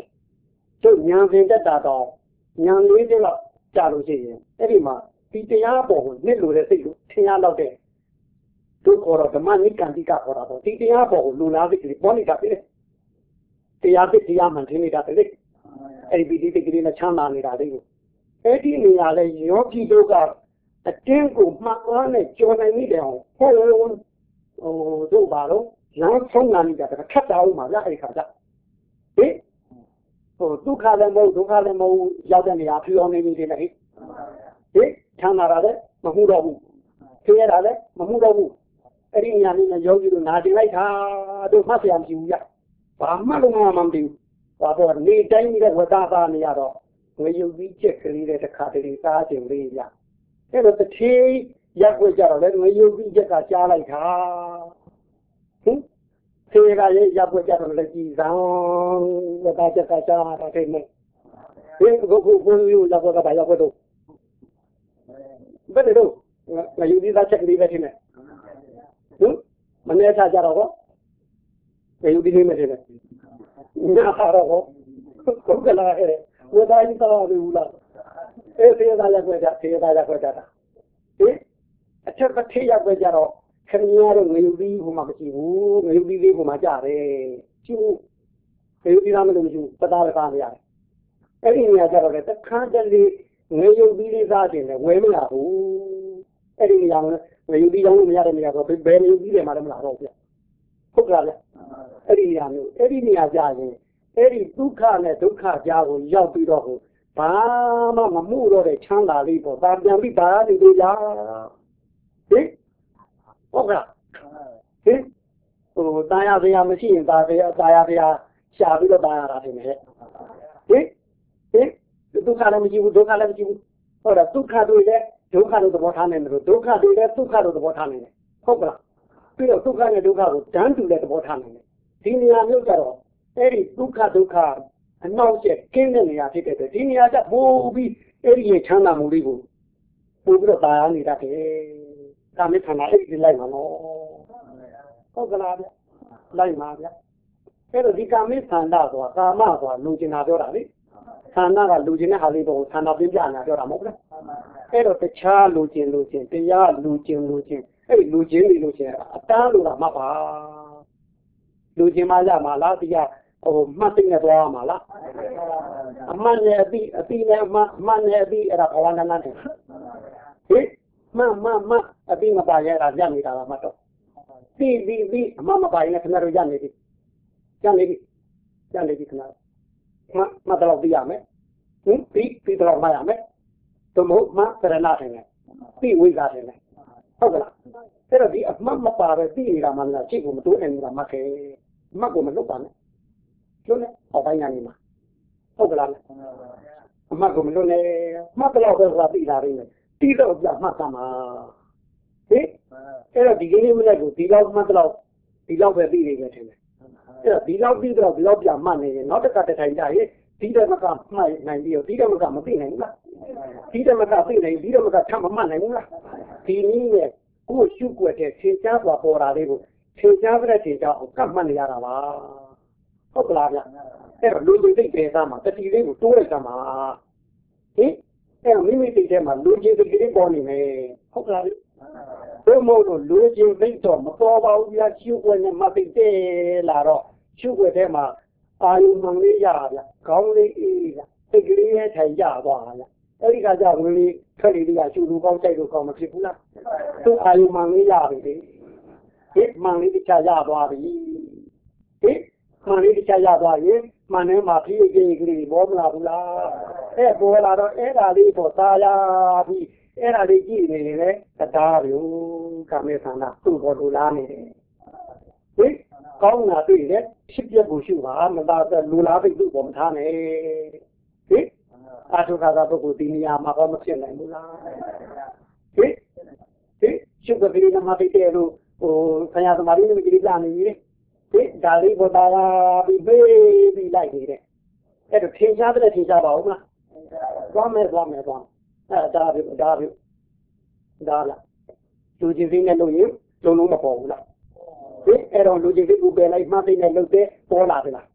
တို့ဉာဏ်စဉ်တက်တာတော့ဉာဏ်လေးတွေလောက်ကြာလို့ရှိရင်အဲ့ဒီမှာဒီတရားပေါ်ကိုနစ်လို့တဲ့စိတ်ကိုထင်ရတော့တဲ့တို့ခေါ်တော့ဓမ္မနိကန္တိကခေါ်တာတော့ဒီတရားပေါ်ကိုလူလားစိတ်ကလေးပေါ်နေတာပဲတရားစိတ်တရားမှန်ထင်နေတာပဲအဲ့ဒီပိဋိတိကလေးနဲ့ချမ်းသာနေတာလေးကိုအဲ့ဒီနေရာလဲယောဂီတို့ကအတင်းကိုမှတ်သားနဲ့ကြော်နိုင်မိတယ်အောင်ဟောဟိုတို့ပါတော့လမ်းဆုံးလာနေတာခက်တာဦးမှာဗျအဲ့ဒီခါကျဟင်ဟိုဒုက္ခလည်းမဟုတ်ဒုက္ခလည်းမဟုတ်ရောက်တဲ့နေရာဖြူအောင်နေနေတယ်လေဟင်ချမ်းသာတာလည်းမမှုတော့ဘူးဖြေရတာလည်းမမှုတော့ဘူးအဲ့ဒီနေရာလေးနဲ့ယောဂီတို့နာတင်လိုက်တာတို့မှတ်เสียမရှိဘူးဗျဘာမှလုံးဝမမသိဘူးဘာတော့နေတိုင်းနေတဲ့ဝတ္တသားနေရတော့ငရုပ်ပြီးချက်ကလေးတဲ့တစ်ခါတလေစားခြင်းလေးရအဲ့တော့တစ်ထေးရက်ွက်ကြတော့လေငရုပ်ပြီးချက်ကကြားလိုက်တာဟင်သေကလေးရက်ွက်ကြတော့လေကြည်စံဝတ္တချက်ကကြားတော့တဲ့နဲ့ဒီကိုကိုကိုယူရက်ွက်ကပါရက်ွက်တော့ဘယ်လိုငရုပ်ပြီးချက်ကလေးပဲထင်တယ်ဟင်မနေ့ကကြတော့ဟောငရုပ်ပြီးလေးမထင်တယ်ညာတော့ဟောကိုကလာဟဲ့ဝဒိုင်းတော်ဘူးလားအဲ့ဒီသားရက်ွက်ကြသေသားရက်ွက်ကြတာဟင်အထက်ကထေးရက်ွက်ကြတော့ခင်ဗျားတို့ငရုပ်ပြီးဟိုမှာမရှိဘူးငရုပ်ပြီးလေးဟိုမှာကြတယ်ရှိဘူးငရုပ်ပြီးသားမလို့မရှိဘူးပသားပသားမရတယ်အဲ့ဒီနေရာကြတော့လေတခါတလေငရုပ်ပြီးလေးစားတယ်လေဝဲမလာဘူးအဲ့ဒီနေရာငရုပ်ပြီးကြောင်းလို့မရတဲ့နေရာဆိုဘယ်ငရုပ်ပြီးတွေမှလည်းမလာတော့ဘူးဟုတ်ကလားဗျအဲ့ဒီနေရာမျိုးအဲ့ဒီနေရာကြရင်အဲ့ဒီဒုက္ခနဲ့ဒုက္ခကြားကိုရောက်ပြီးတော့ဘာမှမမှုတော့တဲ့ချမ်းသာလေးပေါ့ဒါပြန်ပြီးဘာနေလို့ရဟင်ဟုတ်ကဲ့ဟင်ဟိုတာယာဗျာမရှိရင်တာဗျာတာယာဗျာရှာပြီးတော့တာယာတာထင်တယ်ဟင်ဟင်ဒုက္ခလည်းမရှိဘူးဒုက္ခလည်းမရှိဘူးဟုတ်လားဒုက္ခတွေလည်းဒုက္ခလို့သဘောထားနေတယ်လို့ဒုက္ခတွေလည်းဒုက္ခလို့သဘောထားနေတယ်ဟုတ်ကလားပြီးတော့ဒုက္ခနဲ့ဒုက္ခကိုတန်းတူတဲ့သဘောထားနေတယ်ဒီနေရာမျိုးကြတော့အဲ့ဒီဒုက္ခဒုက္ခအနောက်ကျကင်းတဲ့နေရာဖြစ်တဲ့အတွက်ဒီနေရာကျပို့ပြီးအဲ့ဒီရဲ့ချမ်းသာမှုလေးကိုပို့ပြီးတော့တာယာနေတတ်တယ်။ဒါမဲ့ခန္ဓာအဲ့ဒီလိုက်မှာနော်။ဟုတ်ကလားဗျ။လိုက်မှာဗျ။အဲ့တော့ဒီကာမိခန္ဓာဆိုတာကာမဆိုတာလူကျင်တာပြောတာလေ။ခန္ဓာကလူကျင်တဲ့ဟာလေးကိုခန္ဓာပြင်းပြနေတာပြောတာမဟုတ်လား။အဲ့တော့တခြားလူကျင်လူကျင်တရားလူကျင်လူကျင်အဲ့ဒီလူကျင်နေလို့ကျင်အတန်းလို့တာမှတ်ပါလူကျင်မှရမှာလားတရားဟိုမှတ်သိနေသွားမှာလားအမှန်နဲ့အတိအတိနဲ့အမှန်အမှန်နဲ့အတိအဲ့ဒါဘဝနာနာနဲ့ဟိမှန်မှန်မှန်အတိမပါရတာရနေတာမှတ်တော့တိတိတိအမှန်မပါရင်လည်းခင်ဗျားတို့ရနေပြီရနေပြီရနေပြီခင်ဗျားမှတ်မှတ်တော့ပြရမယ်ဟင်တိတိတော့မှတ်ရမယ်သို့မဟုတ်မှတ်စရဏတယ်နဲ့တိဝိကာတယ်နဲ့ဟုတ်ကလားအဲ့တော့ဒီအမှန်မပါပဲတိနေတာမှလည်းချိတ်ကိုမတိုးနိုင်ဘူးလားမှတ်ခဲ့မှတ်ကိုမလုပ်ပါနဲ့လွတ်နဲ့အောက်ပိုင်းကနေမှာဟုတ်ကလားအမှတ်ကိုမလွတ်နဲ့မှတ်တော့ပဲဆိုတာသိတာရင်းနဲ့တီးတော့ပြမှတ်သမှာဟင်အဲ့တော့ဒီကနေ့မနေ့ကဒီလောက်မှတ်တော့ဒီလောက်ပဲသိနေတယ်ထင်တယ်အဲ့တော့ဒီလောက်ပြီးတော့ဒီလောက်ပြမှတ်နေရင်နောက်တစ်ခါတစ်ထိုင်ကြရင်ဒီတမကမှတ်နိုင်ပြီးတော့ဒီတမကမသိနိုင်ဘူးလားဒီတမကသိနိုင်ဒီတမကထပ်မမှတ်နိုင်ဘူးလားဒီနည်းနဲ့ကိုယ်ရှုွက်တဲ့ခြေချားစွာပေါ်တာလေးကိုခြေချားတဲ့ခြေချားကိုကတ်မှတ်နေရတာပါဟုတ်ကလားဗျအဲ့တော့လူကြီးသိတဲ့သားမှာတတိလေးကိုတိုးလိုက်တာမှာဟင်အဲ့တော့မိမိသိတဲ့မှာလူကြီးသိတဲ့ပေါ်နေမယ်ဟုတ်ကလားဗျဘယ်မို့လို့လူကြီးသိတော့မပေါ်ပါဘူးဗျာရှုွက်နဲ့မသိတဲ့လာတော့ရှုွက်ထဲမှာအာယုံမှန်လေးရဗျခေါင်းလေးအေးဗျစိတ်ကလေးနဲ့ထိုင်ကြသွားဗျအဲ့ဒီကကြဝင်လေးခက်လေးတွေကရှုလူကောင်းကြိုက်လို့ကောင်းမဖြစ်ဘူးလားသူအာယုံမှန်လေးရပြီလေဟင်မှန်လေးတခြားရသွားပြီဟင်မှန်လေးတခြားရသွားရင်မှန်ထဲမှာဖြည့်ကြီးကလေးပေါ်မလာဘူးလားအဲ့ပေါ်လာတော့အဲ့ဒါလေးပေါ်သားရပြီအဲ့ဒါလေးကြည့်နေတယ်တရားပြုကာမေသနာသူ့ပေါ်လိုလားနေတယ်ဟင်ကောင်းတာတွေ့တယ်ဖြစ်ပြကိုရှုပါမသာလူလားသိသူ့ပေါ်မထားနဲ့ဟင်အာထုခါသာပုဂ္ဂိုလ်ဒီနေရာမှာတော့မဖြစ်နိုင်ဘူးလားဟင်ဟင်ရှုပ်ကလေးကမှသိတယ်လို့ဟိုဆရာသမားလေးတွေကြည့်လာနေပြီဒီဒါလေးပေါ်တာပြီးပေးပြီးလိုက်နေတယ်အဲ့တော့ထင်ရှားတဲ့ထင်ရှားပါဦးမလားသွားမယ်သွားမယ်သွားအဲ့ဒါပြဒါပြဒါလားလူချင်းစိနဲ့လို့ရင်လုံးလုံးမပေါ်ဘူးလားဒီအဲ့တော့လူချင်းစိကိုပယ်လိုက်မှသိနေလို့တဲ့ပေါ်လာပြီလား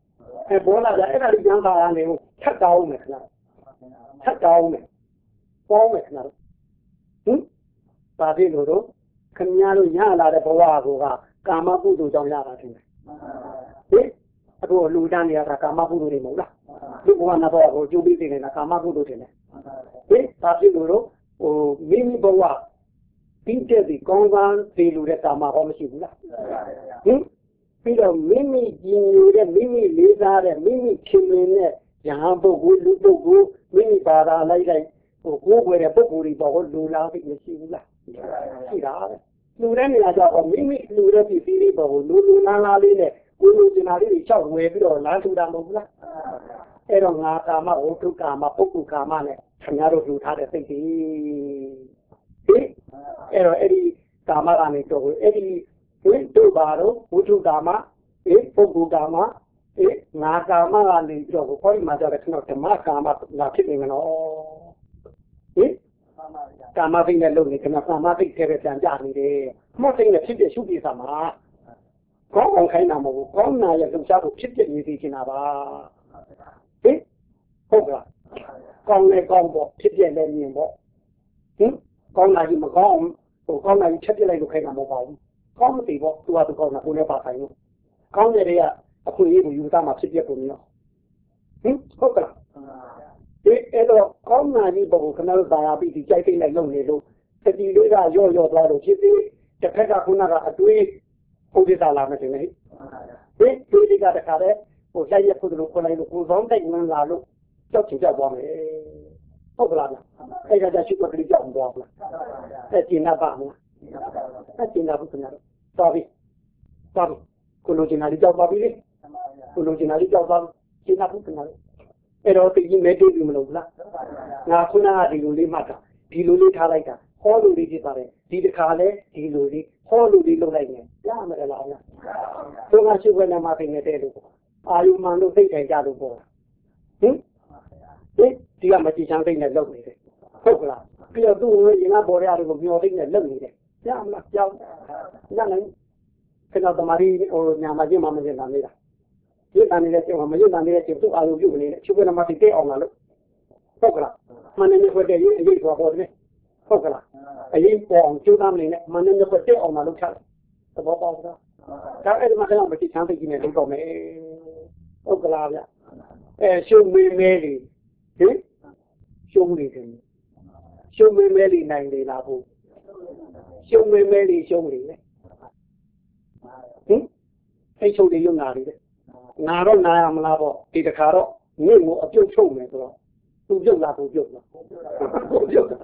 အဲဘောလာကြအဲ့ဒါလေးကျမ်းစာရနေထပ်တောင်းမယ်ခင်ဗျာထပ်တောင်းမယ်ပေါင်းမယ်ခင်ဗျာဟင်ပါပြီလို့တော့ခင်ဗျားတို့ရလာတဲ့ဘဝကိုကကာမကုသိုလ်ကြောင့်ရတာထင်တယ်ဟင်အခုလူတန်းနေရတာကာမကုသိုလ်တွေမဟုတ်လားဒီဘဝနာတော့ကိုကျိုးပြီးနေတာကာမကုသိုလ်ထင်တယ်ဟင်ပါပြီလို့တော့ဟိုမိမိဘဝပြီးတဲ့ဒီကောင်းကောင်းသိလို့တဲ့ကာမဟောမရှိဘူးလားဟင်ပြီးတော့မိမိကြည်ညိုတဲ့မိမိလေးစားတဲ့မိမိခင်မင်းတဲ့ရဟန်းပုဂ္ဂိုလ်လူပုဂ္ဂိုလ်မိမိဘာသာလိုက်လိုက်ဟိုကိုယ်ွယ်တဲ့ပုဂ္ဂိုလ်တွေပေါ်လူလာပြီးမရှိဘူးလားရှိတာပဲလူတဲ့နေရာကျတော့မိမိလူတဲ့ပြည်စည်းလေးပေါ်ကိုလူလူလားလားလေးနဲ့ကိုလူကျင်နာလေးတွေချောက်ဝယ်ပြီးတော့လမ်းထူတာမဟုတ်ဘူးလားအဲ့တော့ငါကာမဝိတုကာမပုဂ္ဂိုလ်ကာမနဲ့ခင်ဗျားတို့လူထားတဲ့စိတ်ကြီးဟင်အဲ့တော့အဲ့ဒီကာမကနေတော့အဲ့ဒီဟင်တို့ပါတော့ဝိတုကာမအေးပုဂ္ဂိုလ်ကာမအေးငါကာမကနေပြီးတော့ခေါ်ဒီမှာကြတဲ့ခဏဓမ္မကာမလာဖြစ်နေမနော်ဟင်ကာမသိနဲ့လုပ်နေခင်ဗျာကာမသိထဲပဲပြန်ကြနေတယ်မှတ်သိနဲ့ဖြစ်တဲ့ရှုပ်ပြစာမှာကောင်းအောင်ခိုင်းတာမဟုတ်ဘူးကောင်းနာရဲ့လှုပ်ရှားဖို့ဖြစ်ဖြစ်နေသေးချင်တာပါဟင်ဟုတ်ကလားကောင်းလေကောင်းပေါ့ဖြစ်ဖြစ်လည်းမြင်ပေါ့ဟင်ကောင်းလာကြီးမကောင်းဟိုကောင်းလာကြီးချက်ပြလိုက်လို့ခိုင်းတာမဟုတ်ပါဘူးကောင်းမသိပေါ့သူကသူကောင်းတာကိုလည်းပါဆိုင်လို့ကောင်းတဲ့တွေကအခုရေးကိုယူသားမှာဖြစ်ဖြစ်ပုံမျိုးဟင်ဟုတ်ကလားဒီအဲ့တော့ကောင်းလာကြီးပုံခဏလို့သာယာပြီးဒီကြိုက်သိလိုက်လုပ်နေလို့တတိလေးကရော့ရော့သွားလို့ဖြစ်ပြီးတစ်ခါကခုနကအတွေးပုဒ်ရလာမယ်တင်လေဒီဒီဒီကတခါတည်းဟိုလိုက်ရဖို့လို့ခေါ်လိုက်လို့ကိုယ်ဆောင်တိုက်ဝင်လာလို့ကြောက်ချင်ကြောက်သွားမယ်ဟုတ်ကလားအဲ့ဒါကြရှိကိုတတိကြောက်သွားဘူးလားအဲ့ကျင်နာပါမလားအဲ့ကျင်နာဘူးခင်ဗျားတို့သွားပြီသွားပြီကိုလိုချင်တာလေးကြောက်သွားပြီလေကိုလိုချင်တာလေးကြောက်သွားကျင်နာဘူးခင်ဗျားတို့အဲ့တော့သိကြီးမဲတွေ့ပြီမလို့လားငါခုနကဒီလိုလေးမှတ်တာဒီလိုလေးထားလိုက်တာဟောလိုလေးဖြစ်ပါတယ်ဒီတစ်ခါလဲဒီလိုလေးဟောလိုလေးလုပ်လိုက်ရင်ရမယ်လားအောင်သူကရှိခွင့်နဲ့မှသိနေတဲ့လို့အာယုမှန်လို့သိတယ်ကြလို့ပေါ့ဟင်ဒီဒီကမကြည်ချမ်းသိနေလုပ်နေတယ်ဟုတ်ကလားပြီးတော့သူ့ဝင်ရင်ကပေါ်ရတယ်ကိုမျောသိနေလုပ်နေတယ်ရမလားကြောင်းရနိုင်ခဏသမารီဟိုညာမချင်းမမချင်းတာနေတာရွတ်တန်နေတဲ့ချိန်မှာမရွတ်တန်နေတဲ့ချိန်သူ့အာယုပြုတ်နေတယ်ရှိခွင့်နဲ့မှသိတဲ့အောင်လားလို့ဟုတ်ကလားမနေ့ကဖွဲ့တဲ့ရေးအရေးပေါ်ပေါ်တယ်ဟုတ်ကလားအရင်ပေါ်အောင်ကျိုးသားမနေနဲ့မနေ့ကဖွဲ့တဲ့အောင်လာလို့ချတယ်သဘောပေါက်လားဒါအဲ့ဒီမှာကတော့မကြည့်ချမ်းသိကြီးနဲ့လုပ်တော့မယ်ဟုတ်ကလားဗျအဲရှုံမေးမဲလေးဟင်ရှုံနေတယ်ရှုံမေးမဲလေးနိုင်လေလားဘူးရှုံမေးမဲလေးရှုံနေတယ်ဟင်အဲ့ချုပ်လေးရုံနာလေးငါတော့နာရမလားပေါ့ဒီတခါတော့ငိ့ကိုအပြုတ်ချုပ်မယ်ဆိုတော့သူပြုတ်လားသူပြုတ်လားသူပြုတ်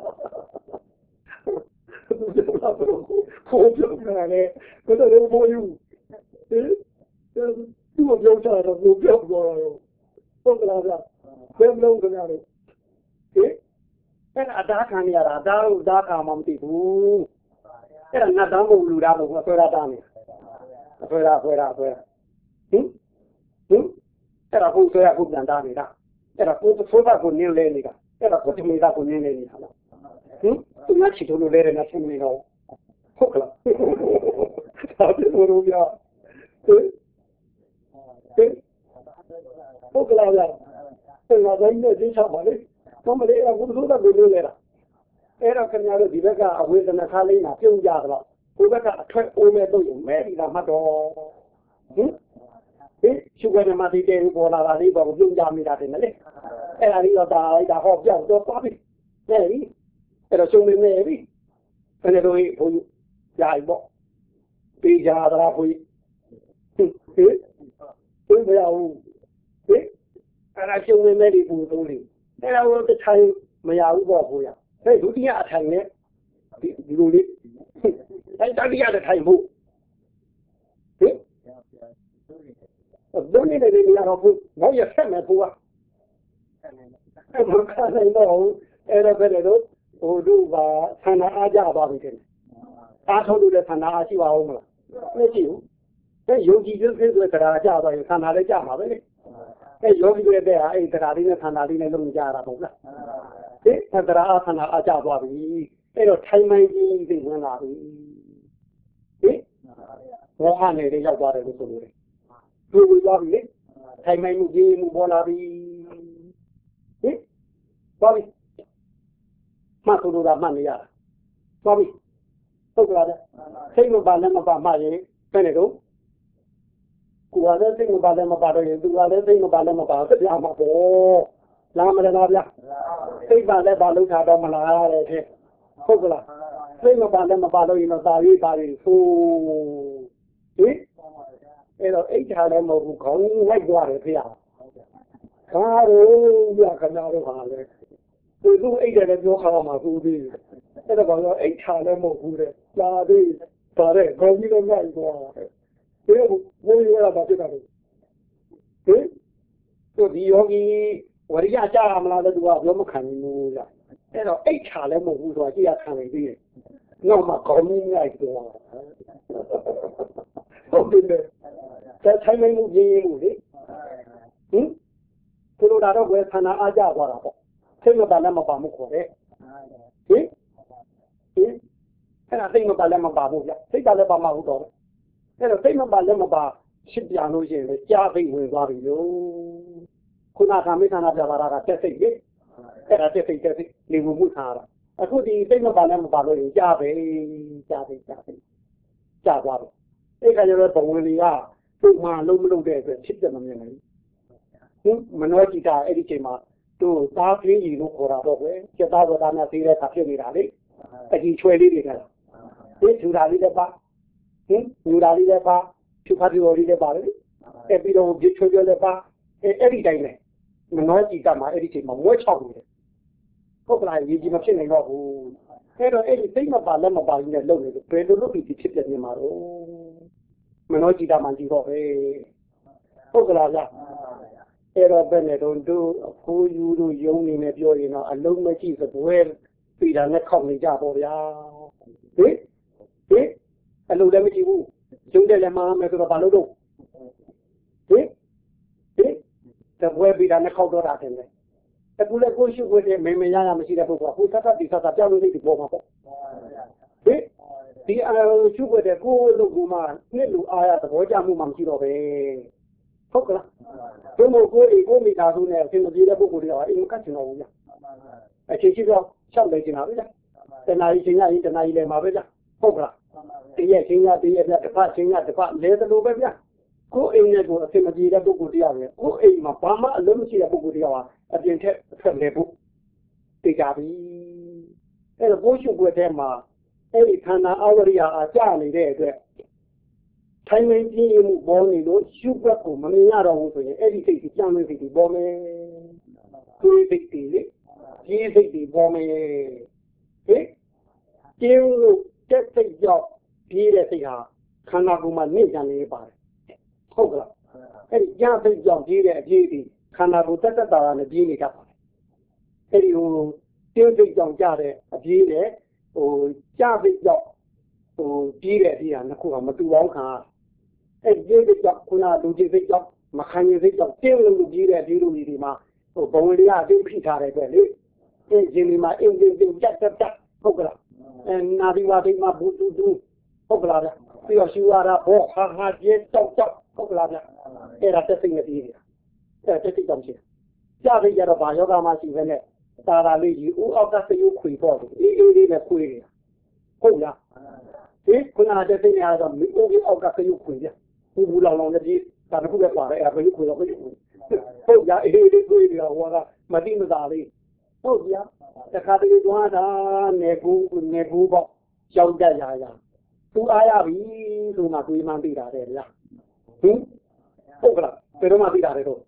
ကိုပြုတ်နေတာလေကိုတော့လည်းမိုးယူဟင်သူ့ကိုပြုတ်ချတော့ကိုပြုတ်သွားတော့ဟုတ်ကလားဗျဘယ်မလုံးကြရလဲဟင်အဲ့ဒါအသားခံရတာအသားကိုအသားခံမှမသိဘူးအဲ့ဒါငါတောင်းဖို့လူသားလို့ဆွဲရတာနေဆွဲရဆွဲရဆွဲရဟင်ဟင်အဲ့ဒါကိုဆွဲရကိုပြန်တာနေတာအဲ့ဒါကိုဆိုးတာကိုနင်းလဲနေတာအဲ့ဒါကိုတမီတာကိုနင်းလဲနေတာဟင်သူကချီတို့လိုလဲနေတာဆုံးနေတော့ဟုတ်ကလားဒါပြေလို့ရဟင်ဟုတ်ကလားဗျအဲ့ဒါတိုင်းနဲ့သိချပါလေဘာမလဲအခုဆိုးတာကိုနင်းလဲတာအဲ့တော့ခင်ဗျားတို့ဒီဘက်ကအဝေဒနာခါလေးမှာပြုံးကြတော့ဒီဘက်ကအထွက်အိုးမဲ့တော့ရင်မဲဒီလာမှတ်တော့ဟင်ဟင်ရှုပ်ကနေမှဒီတဲပေါ်လာတာလေးပေါ့ပြုံးကြမိတာတယ်လေအဲ့ဒါလေးတော့ဒါလိုက်တာဟောပြောက်တော့သွားပြီနေပြီအဲ့တော့ရှုံးနေနေပြီဘယ်လိုဘိုးကြာပေါ့ပြေးကြတာဘိုးဟင်ဟင်ဘယ်လိုဟင်အဲ့ဒါရှုံးနေနေပြီဘိုးတို့လေအဲ့ဒါတော့တစ်ထိုင်မရဘူးပေါ့ဘိုးရဟဲ့ဒုတိယအထိုင်နဲ့ဒီလိုလေးအဲ့တတိယတစ်ထိုင်ဖို့ဟင်ဘုန်းကြီးတွေနေရာတော့ဘုနောက်ရဆက်မယ်ဘုရားအဲ့ဘုရားဆိုင်တော့အဲ့ဒါပဲလို့ဟိုတို့ကဆန္ဒအားကြပါပြီတဲ့အားထုတ်လို့လည်းဆန္ဒအားရှိပါဦးမလားမရှိဘူးအဲ့ယုံကြည်ခြင်းဖြစ်တဲ့တရားကြတော့ဆန္ဒလည်းကြမှာပဲလေအဲ့ယောဂီတွေတဲ့အဲ့တရားလေးနဲ့ဆန္ဒလေးနဲ့လုပ်ကြရတာပေါ့လားဒီတရားအားဆန္ဒအားကြသွားပြီအဲ့တော့ထိုင်မှန်ကြီးသိဝင်လာပြီဟင်ဘောဟနေလေးရောက်သွားတယ်လို့ဆိုလို့လေသူဝင်သွားပြီလေထိုင်မိုင်းမှုကြီးမှုပေါ်လာပြီဟင်သွားပြီမှတ်လို့တာမှတ်နေရတာသွားပြီဟုတ်ကလားစိတ်မပါလည်းမပါမှရင်ဘယ်နဲ့တော့ကိုယ်ကလည်းစိတ်မပါလည်းမပါတော့ရင်သူကလည်းစိတ်မပါလည်းမပါဆက်ပြမှာပေါ့လားမလားဗျာစိတ်ပါလည်းပါလို့ထားတော့မလားတဲ့တဲ့ဟုတ်ကလားစိတ်မပါလည်းမပါလို့ရင်တော့သာရေးပါရေးဆိုဟင်အဲ့တော့အိတ်ထားလည်းမဟုတ်ဘူးခေါင်းလိုက်သွားတယ်ဖေ။ကားရောပြခဏတော့ဟာလေသူသူအိတ်တယ်လည်းပြောခါမှာသူသေးတယ်အဲ့ဒါကောင်တော့အိတ်ထားလည်းမဟုတ်ဘူးတဲ့လာသေးပါတဲ့ခေါင်းကြီးတော့လိုက်သွားတယ်ဒီလိုဘိုးရတာဖြစ်တာလေဟင်သူဒီယောဂီဝရိယကြားမလားတဲ့သူကပြောမခံဘူးလားအဲ့တော့အိတ်ထားလည်းမဟုတ်ဘူးဆိုတာကြည့်ရခံနေသေးတယ်နောက်မှခေါင်းကြီးလိုက်သွားဟုတ်တယ်တဲ့ထိုင်မှုကြီးမှုလေဟင်သူတို့တော့ဝယ်ခန္ဓာအားကြသွားတာပေါ့စိတ်မပါလည်းမပါမှုခေါ်တယ်ဟင်ဟင်အဲ့ဒါစိတ်မပါလည်းမပါဘူးဗျစိတ်ကလည်းပါမှာဟုတ်တော့အဲ့တော့စိတ်မပါလည်းမပါရှင်းပြလို့ရှိရင်လည်းကြားသိဝင်သွားပြီလို့ခုနကမိသနာပြပါတာကတက်စိတ်လေအဲ့ဒါတက်စိတ်တက်စိတ်လေမှုမှုထားတာအခုဒီစိတ်မပါလည်းမပါလို့ရင်ကြားပဲကြားသိကြားသိကြားသွားတယ်အဲ့ကကျတော့ဘဝင်တွေကသူ့မှာလုံးမလုံးတဲ့အတွက်ဖြစ်တယ်မမြင်နိုင်ဘူးမနှောကြည့်တာအဲ့ဒီချိန်မှာတို့သားကလေးကြီးလို့ခေါ်တာပေါ့ကွယ်ကျက်သားတော်သားများသေးတဲ့အခါဖြစ်နေတာလေအကြီးချွဲလေးတွေကလားဒီထူတာလေးလည်းပါဟင်ညူတာလေးလည်းပါဖြူဖတ်ပြောလေးလည်းပါလေအဲ့ပြီးတော့ပြချွဲပြောလည်းပါအဲ့အဲ့ဒီတိုင်းလေမနှောကြည့်တာမှာအဲ့ဒီချိန်မှာမွဲချောက်နေတယ်ဟုတ်ကလားရေကြီးမဖြစ်နိုင်တော့ဘူးအဲ့တော့အဲ့ဒီသိမပါလည်းမပါဘူးနဲ့လုပ်နေတယ်ဘယ်လိုလုပ်ပြီးဖြစ်ပြနေမှာတော့မနှောကြည့်တာမှကြည့်တော့ပဲဟုတ်ကလားဗျအဲ့တော့ဘယ်နဲ့တော့တို့အဖိုးယူတို့ယုံနေနဲ့ပြောရင်တော့အလုံးမကြည့်စပွဲပြည်တာနဲ့ခောက်နေကြပေါ့ဗျာဟင်ဟင်အလုံးလည်းမကြည့်ဘူးယုံတယ်လည်းမှားမယ်ဆိုတော့ဘာလို့တော့ဟင်ဟင်စပွဲပြည်တာနဲ့ခောက်တော့တာတယ်လေအခုလည်းကိုရှိခွင့်နဲ့မင်းမရရမရှိတဲ့ပုဂ္ဂိုလ်ကကိုသတ်သတ်ဒီသတ်သတ်ပြောင်းလို့ဒီပေါ်မှာပေါ့ဟင်ဒီအရှုခွင့်တဲ့ကိုလို့ကမှနှစ်လူအားရသဘောကျမှုမှမရှိတော့ပဲဟုတ်ကလားဘုမို့ကိုအိကိုမိသားစုနဲ့အရှင်မပြေတဲ့ပုဂ္ဂိုလ်တွေကအိမ်ကတ်ချင်တော့ဘူးဗျအချင်းချင်းတော့ရှောက်နေချင်တာပဲဗျတဏှာကြီးချင်းရရင်တဏှာကြီးလည်းမှာပဲဗျဟုတ်ကလားတည့်ရဲ့ချင်းရတည့်ရဲ့ဗျတစ်ဖက်ချင်းရတစ်ဖက်လဲသလိုပဲဗျကိုအိမ်နဲ့ကိုအရှင်မပြေတဲ့ပုဂ္ဂိုလ်တရားပဲကိုအိမ်မှာဘာမှအလုံးမရှိတဲ့ပုဂ္ဂိုလ်တရားကအပြင်ထက်အထက်လဲဖို့သိကြပြီအဲ့တော့ဘိုးရှုပ်ွက်ထဲမှာအဲ့ဒီခန္ဓာအဝရိယအားကြနေတဲ့အတွက်ထိုင်ဝင်ပြင်းမှုပေါ်နေလို့ရှုပ်ွက်ကိုမမြင်ရတော့ဘူးဆိုရင်အဲ့ဒီစိတ်ကြီးကြမ်းလို့စိတ်ကြီးပေါ်မယ်ကိုယ်စိတ်ကြီးလေပြင်းစိတ်ကြီးပေါ်မယ်ဟင်ကျင်းလို့တက်စိတ်ကြောက်ပြေးတဲ့စိတ်ဟာခန္ဓာကိုယ်မှာနှိမ့်ချနေပါတယ်ဟုတ်ကလားအဲ့ဒီကြမ်းစိတ်ကြောက်ပြေးတဲ့အပြေးဒီခန္ဓာကိုယ်တက်တက်တာနဲ့ပြေးနေတတ်ပါတယ်အဲ့ဒီဟိုကျင်းစိတ်ကြောက်ကြတဲ့အပြေးနဲ့ဟိုကြစိတ်ကြောက်ဟိုပြေးတဲ့အပြေးဟာနှစ်ခုကမတူအောင်ခါအဲ့ဒီစိတ်ကြောက်ခုနလူကြီးစိတ်ကြောက်မခံရစိတ်ကြောက်ကျင်းလို့ပြေးတဲ့ဒီလိုကြီးဒီမှာဟိုဘဝတွေကအသိဖိထားတဲ့အတွက်လေအင်းဒီမှာအင်းဒီဒီကြက်တက်တက်ဟုတ်ကလားအဲနာဒီဝါဒီမှာဘူးတူတူဟုတ်ကလားဗျပြီးတော့ရှူရတာဘောဟာဟာကျဲတောက်တောက်ဟုတ်ကလားဗျအဲ့ဒါတက်စိတ်နဲ့ပြေးနေတာအဲ့တက်စိတ်ကြောင့်ရှိတယ်ကြသိကြတော့ဘာယောဂမှရှိပဲနဲ့တာတာလေးကြီးဦးအောက်ကသရုပ်ခွေပေါ့အေးအေးလေးနဲ့ခွေနေတာဟုတ်လားဒီခုနကတက်စိတ်ရတော့မိအိုးကြီးအောက်ကသရုပ်ခွေပြဘူးဘူးလောင်လောင်နဲ့ဒီဒါတခုပဲပါတယ်အဲ့ဒါဘယ်လိုခွေတော့ဘယ်လိုခွေဟုတ်ကြအေးအေးခွေနေတာဟိုကမတိမသာလေးဟုတ်ကြတခါတည်းသွားတာနေကူနေကူပေါ့ကြောက်ကြရရသူအားရပြီလို့ငါတွေးမှန်းသိတာတဲ့ဗျာဟင်ဟုတ်ကလားဘယ်တော့မှသိတာတဲ့တော့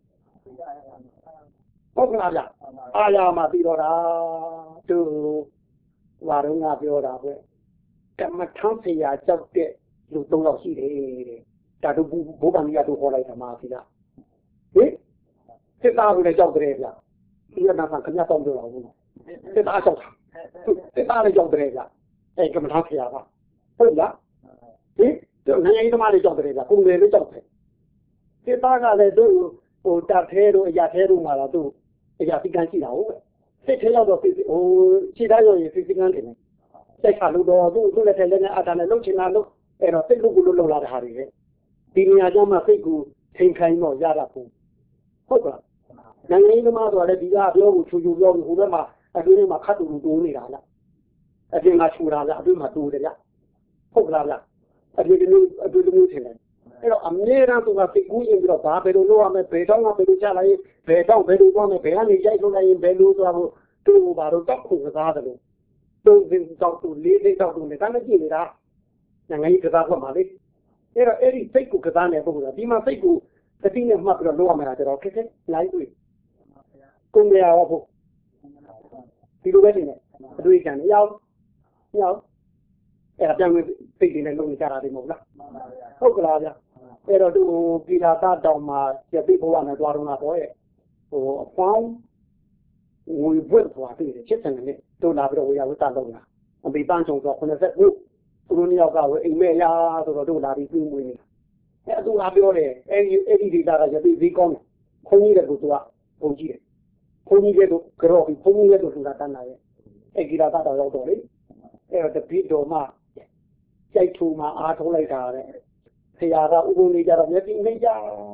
ဟုတ်ကလားဗျအာရမှသိတော့တာသူဘာတော့ငါပြောတာပဲကမ္မထမ်းဆရာကြောက်တဲ့လူသုံးယောက်ရှိတယ်တဲ့ဒါတို့ဘိုးဗန်ကြီးကတို့ခေါ်လိုက်တာမှာစီလားဟင်စစ်သားကိုလည်းကြောက်တယ်ဗျဒီကနာကခင်ဗျားတောင်းပြောတာဘူးစစ်သားကြောက်တာစစ်သားလည်းကြောက်တယ်ဗျအဲကမ္မထမ်းဆရာကဟုတ်လားဟင်နိုင်ငံရေးသမားတွေကြောက်တယ်ဗျကုန်တယ်လည်းကြောက်တယ်စစ်သားကလည်းတို့ဟိုတပ်သေးတို့အရာသေးတို့မှာတော့သူအရာစိတ်ကန်းရှိတာဟုတ်ပဲစိတ်ထဲရောက်တော့ဟိုခြေသားရောရင်စိတ်ကန်းတယ်စိတ်ခါလို့တော့သူ့သူ့လက်ထဲလည်းနဲ့အာတာနဲ့လှုပ်ချင်တာလှုပ်အဲ့တော့စိတ်လို့ကိုလို့လှုပ်လာတဲ့ဟာတွေလေဒီနေရာကျမှစိတ်ကိုထိန်ခိုင်းတော့ရတာဘူးဟုတ်ကလားနိုင်ငံရေးသမားဆိုလည်းဒီကပြောကိုချူချူပြောပြီးဟိုဘက်မှာအတွင်းမှာခတ်တူတူတိုးနေတာလားအပြင်မှာချူတာလားအတွင်းမှာတိုးတယ်ဗျဟုတ်ကလားဗျအပြင်မျိုးအတွင်းမျိုးထင်တယ်အဲ့တော့အမြဲတမ်းသူကစိတ်ကူးရင်ပြီးတော့ဘာဘယ်လိုလုပ်ရမလဲဘယ်တော့မှဘယ်လိုချလိုက်ရင်ဘယ်တော့ဘယ်လိုသွားမလဲဘယ်ကနေရိုက်ထုတ်လိုက်ရင်ဘယ်လိုသွားဖို့သူ့ဘာလို့တောက်ခုကစားတယ်လို့သုံးသိန်းတောက်သူလေးသိန်းတောက်သူနဲ့တမ်းမကြည့်နေတာနိုင်ငံရေးကစားခွင့်ပါလေအဲ့တော့အဲ့ဒီစိတ်ကိုကစားနေပုံကဒီမှာစိတ်ကိုတတိနဲ့မှတ်ပြီးတော့လုပ်ရမှာကြတော့ခက်ခဲလိုက်တွေ့ကုန်ရရောဖို့ဒီလိုပဲနေတယ်အတွေ့အကြံရောက်ရောက်အဲ့ဒါပြန်ဝင်စိတ်တွေနဲ့လုပ်နေကြတာဒီမဟုတ်လားဟုတ်ကလားဗျအဲ့တော့သူပြည်သာတတောင်မှာပြပိဘဝနဲ့တွားတော့တာပေါ့ရဲ့ဟိုအပေါင်းငွေဘွက်သွားပြီချစ်တယ်နဲ့တို့လာပြီးတော့ဝေယဝတ္တလုပ်တာအပိပန်းချုံဆိုခုနှစ်ဆက်ဟုတ်သူတို့နှစ်ယောက်ကဝအိမ်မဲရဆိုတော့တို့လာပြီးပြီးမွေးနေတာအဲ့သူကပြောတယ်အဲ့ဒီအဲ့ဒီဒေတာကရပြီဈေးကောင်းတယ်ခွန်ကြီးတဲ့ကိုသူကပုံကြည့်တယ်ခွန်ကြီးတဲ့တို့ကြောပြီးခွန်ကြီးတဲ့တို့ဆိုတာတန်းလာရဲ့အဲ့ဒီဒေတာတော့ရောက်တော့လေအဲ့တော့တပိတော်မှကြိုက်ထူမှာအားထုတ်လိုက်တာတဲ့ဆရာကဥပုံလေးကြတော့မျက်စိမိတ်ကြ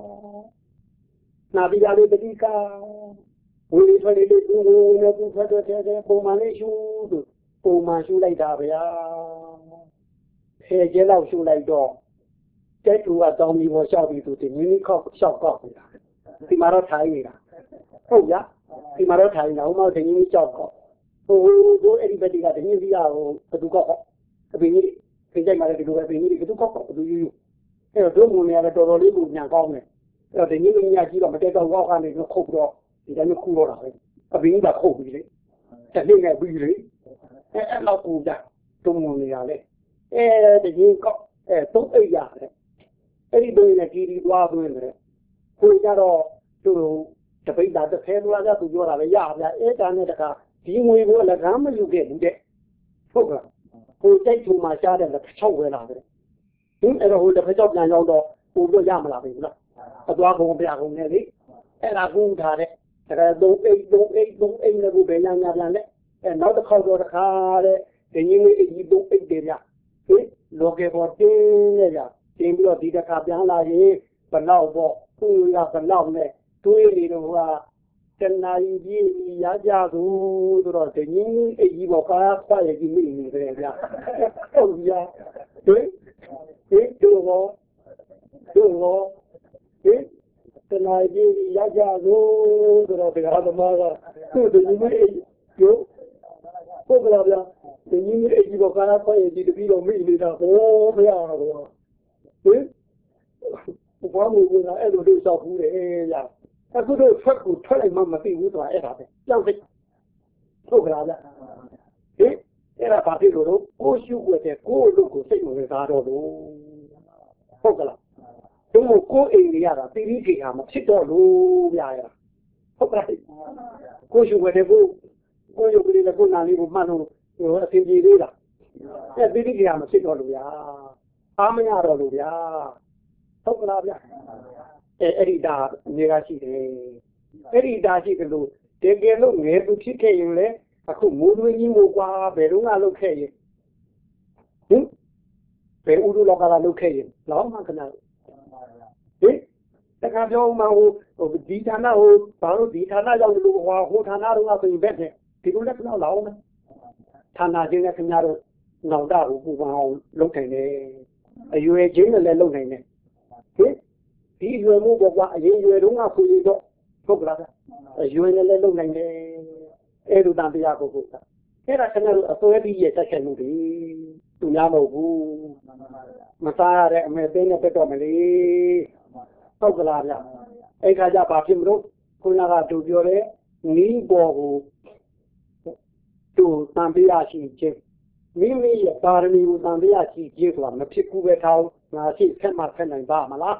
နာပြီးရလေးတတိကဝီထွက်လေးလေးကိုနဲ့ကိုထွက်တဲ့တဲ့ပုံမှန်လေးရှူသူပုံမှန်ရှူလိုက်တာဗျာဖဲကျဲလောက်ရှူလိုက်တော့ကြိုက်ထူကတောင်းပြီးပေါ်လျှောက်ပြီးသူဒီမိမိခောက်လျှောက်ကောက်နေတာဒီမှာတော့ထိုင်နေတာဟုတ်ဗျာဒီမှာတော့ထိုင်နေတာဟိုမှာဒီမိမိလျှောက်ကောက်ဟိုဟိုအဲ့ဒီဘက်ကဒီမိမိကဟိုဘသူကောက်အပင်ကြီးပြင်ကြိုက်မှလည်းဒီလိုပဲပင်ကြီးဘသူကောက်ကောက်ဘသူယူယူအဲ့တော့တို့မုံနေရတော့တော်တော်လေးကိုညံကောင်းတယ်အဲ့တော့ဒီမိမိညကြီးတော့မတက်တော့ကောက်ကနေခုတ်တော့ဒီတိုင်းခုတော့တာပဲအပင်ကြီးကခုတ်ပြီးလေတက်လေးနဲ့ပြီးလေအဲ့အဲ့လောက်ကူကြတုံးမုံနေရလေအဲ့ဒီကြီးကောက်အဲ့သုံးအိတ်ရတယ်အဲ့ဒီတို့နဲ့ဒီဒီသွားသွင်းတယ်ကိုကြတော့သူတပိတ်တာတစ်ဖဲလို့လားသူပြောတာပဲရပါဗျာအဲ့ဒါနဲ့တခါဒီငွေကိုလည်းကမ်းမယူခဲ့ဘူးတဲ့ဟုတ်ကဲ့ကိုကြိုက်ထူမှာရှားတယ်လည်း၆ဝဲလာတယ်ဟင်းအဲ့တော့ဟိုတစ်ဖက်ကြောက်ပြန်ရောက်တော့ဟိုပြောရမလားပြီလားအသွားကုန်ပြကုန်နေလေအဲ့ဒါကူထားတဲ့တကယ်သုံးအိတ်သုံးအိတ်သုံးအိတ်နဲ့ကိုဘယ်ညာညာပြန်လဲအဲ့နောက်တစ်ခေါက်တော့တခါတဲ့ဒီငွေအကြီးသုံးအိတ်တယ်ဗျဟင်လောကေပေါ်တင်းရဲ့ဗျတင်းပြီးတော့ဒီတစ်ခါပြန်လာရင်ဘလောက်ပေါ့သူကဘလောက်နဲ့တွေးနေတော့ဟိုကတနာကြီးကြီးရကြသူဆိုတော့ဒီငင်းအကြီးပေါ်ကားခွာရကြီးမိနေတယ်ဗျဟုတ်ဗျာတွေဒီတို့ဟောတို့ဟောဒီတနာကြီးရကြသူဆိုတော့ဒီကားသမားကသူ့ဒီငင်းအကျိုးဟုတ်ကလားဗျာဒီငင်းအကြီးပေါ်ကားခွာရကြီးတပြီးတော့မိနေတာဟောဗျာတော့ဟင်ဘာမှမဟုတ်ဘူးလားအဲ့လိုတို့လျှောက်ဘူးတယ်ဗျာအခုတော့ထွက်ကိုထွက်လိုက်မှမသိဘူးဆိုတာအဲ့ဒါပဲကြောက်စိတ်ဟုတ်ကလားဗျဟင်အဲ့ဒါဘာဖြစ်လို့တော့ကိုရှုွက်တဲ့ကိုလူကိုစိတ်ဝင်စားတော့လို့ဟုတ်ကလားသူ့ကိုအိမ်ရရတာတိတိကျကျမဖြစ်တော့လို့ဗျာရဟုတ်ကလားကိုရှုွက်တဲ့ကိုကိုရုပ်ကလေးနဲ့ကိုနာလေးကိုမှတ်လို့ဟိုအဆင်ပြေသေးလားအဲ့တိတိကျကျမဖြစ်တော့လို့ဗျာအားမရတော့လို့ဗျာဟုတ်ကလားဗျအဲအဲ့ဒီဒါနေရာရှိတယ်အဲ့ဒီဒါရှိတယ်လို့တကယ်လို့ငယ်သူဖြစ်ခဲ့ရင်လေအခုမိုးသွင်းကြီးမိုးကွာဘယ်တော့မှလုပ်ခဲ့ရင်ဟင်ဘယ်ဥဒုလောကလာလုပ်ခဲ့ရင်လောင်းမှခဏဟင်တခါပြောမှဟိုဟိုဒီဌာနဟိုဘာလို့ဒီဌာနရောက်လို့ဟိုဟိုဌာနတော့ဆိုရင်ဘက်နဲ့ဒီလိုလက်ကတော့လောင်းမယ်ဌာနချင်းနဲ့ခင်ဗျားတို့နောက်တာကိုပူပန်အောင်လုပ်နိုင်တယ်အရွယ်ချင်းနဲ့လည်းလုပ်နိုင်တယ်ဟင်ဒီရွယ်မှုပေါ်ကအရင်ရွယ်တုန်းကဆိုရင်တော့ဟုတ်ကလားရွယ်လည်းလည်းလုံနိုင်တယ်အဲ့လိုတန်တရားကိုဟုတ်တာအဲ့ဒါကျွန်တော်တို့အစွဲပြီးရတက်ခဲ့မှုတွေသူများမဟုတ်ဘူးမစားရတဲ့အမေသိနဲ့တက်တော့မလေးဟုတ်ကလားဗျအဲ့ခါကျဘာဖြစ်မလို့ခုနကသူပြောတယ်နီးပေါ်ကိုသူတန်တရားရှိခြင်းမိမိရဲ့ပါရမီကိုတန်တရားရှိခြင်းဆိုတာမဖြစ်ဘူးပဲထားငါရှိဖက်မှဖက်နိုင်ပါမလား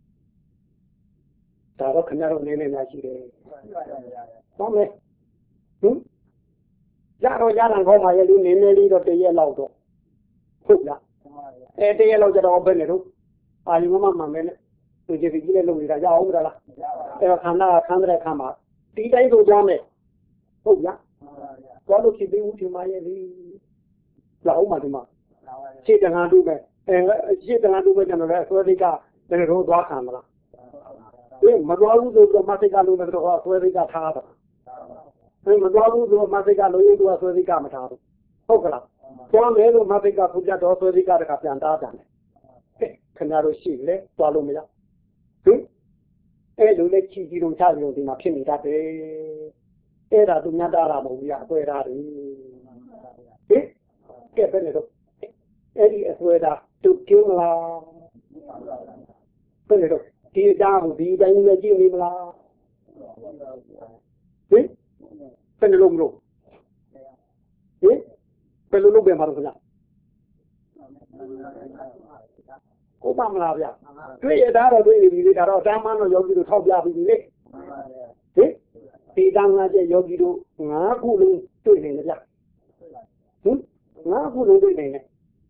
ဒါတော့ခင်ဗျားတို့နေနေများရှိတယ်။ဟုတ်မယ်။ဟင်ရတော့ရတဲ့ခေါင်းမှာရလို့နေနေလေးတော့တရက်လောက်တော့ဟုတ်လား။အဲတရက်လောက်ကြတော့ဘယ်နဲ့တော့အာယုံမမှန်မယ်နဲ့သူကြည့်ကြည့်လေးလုပ်နေတာရအောင်မလား။အဲတော့ခန္ဓာခန္ဓာတဲ့ခါမှာဒီတိုင်းဆိုကြမယ်။ဟုတ်လား။သွားလို့ဖြစ်ပြီးဦးထင်မှရဲ့လေ။လောက်မှဒီမှာရှေ့တန်ခါတူပဲအဲရှေ့တန်ခါတူပဲကျွန်တော်လည်းအစိုးရကလည်းတော့သွားခံမလား။ 예, 마도하고도 마세가로 들어가 소리가 타다. 예, 마도하고도 마세가로 이거 소리가 못 타도. 혹라. 저한테도 마세가 부자도 소리가 같이 안 타잖아. 예, 그날로 시래 돌아오면. 응? 에 눈에 치기로 차기로 되나 핍니다. 에, 에라도 나다라 뭐야, 그래라리. 예? 깨버려도. 에리 에스웨다 뚝기라. 그래도 이 다음 이 다음에 지금이라. 예? 펠로롱로. 예? 펠로롱 배 말은 그냥. 고마워라. 그래 다로 되니 다로 담만로 여기로 ထောက်ပြ ပြီးလေ. 예? 이 당나제 여기로 나구는 또 있네 ဗျ. 응? 나구는 또 있네.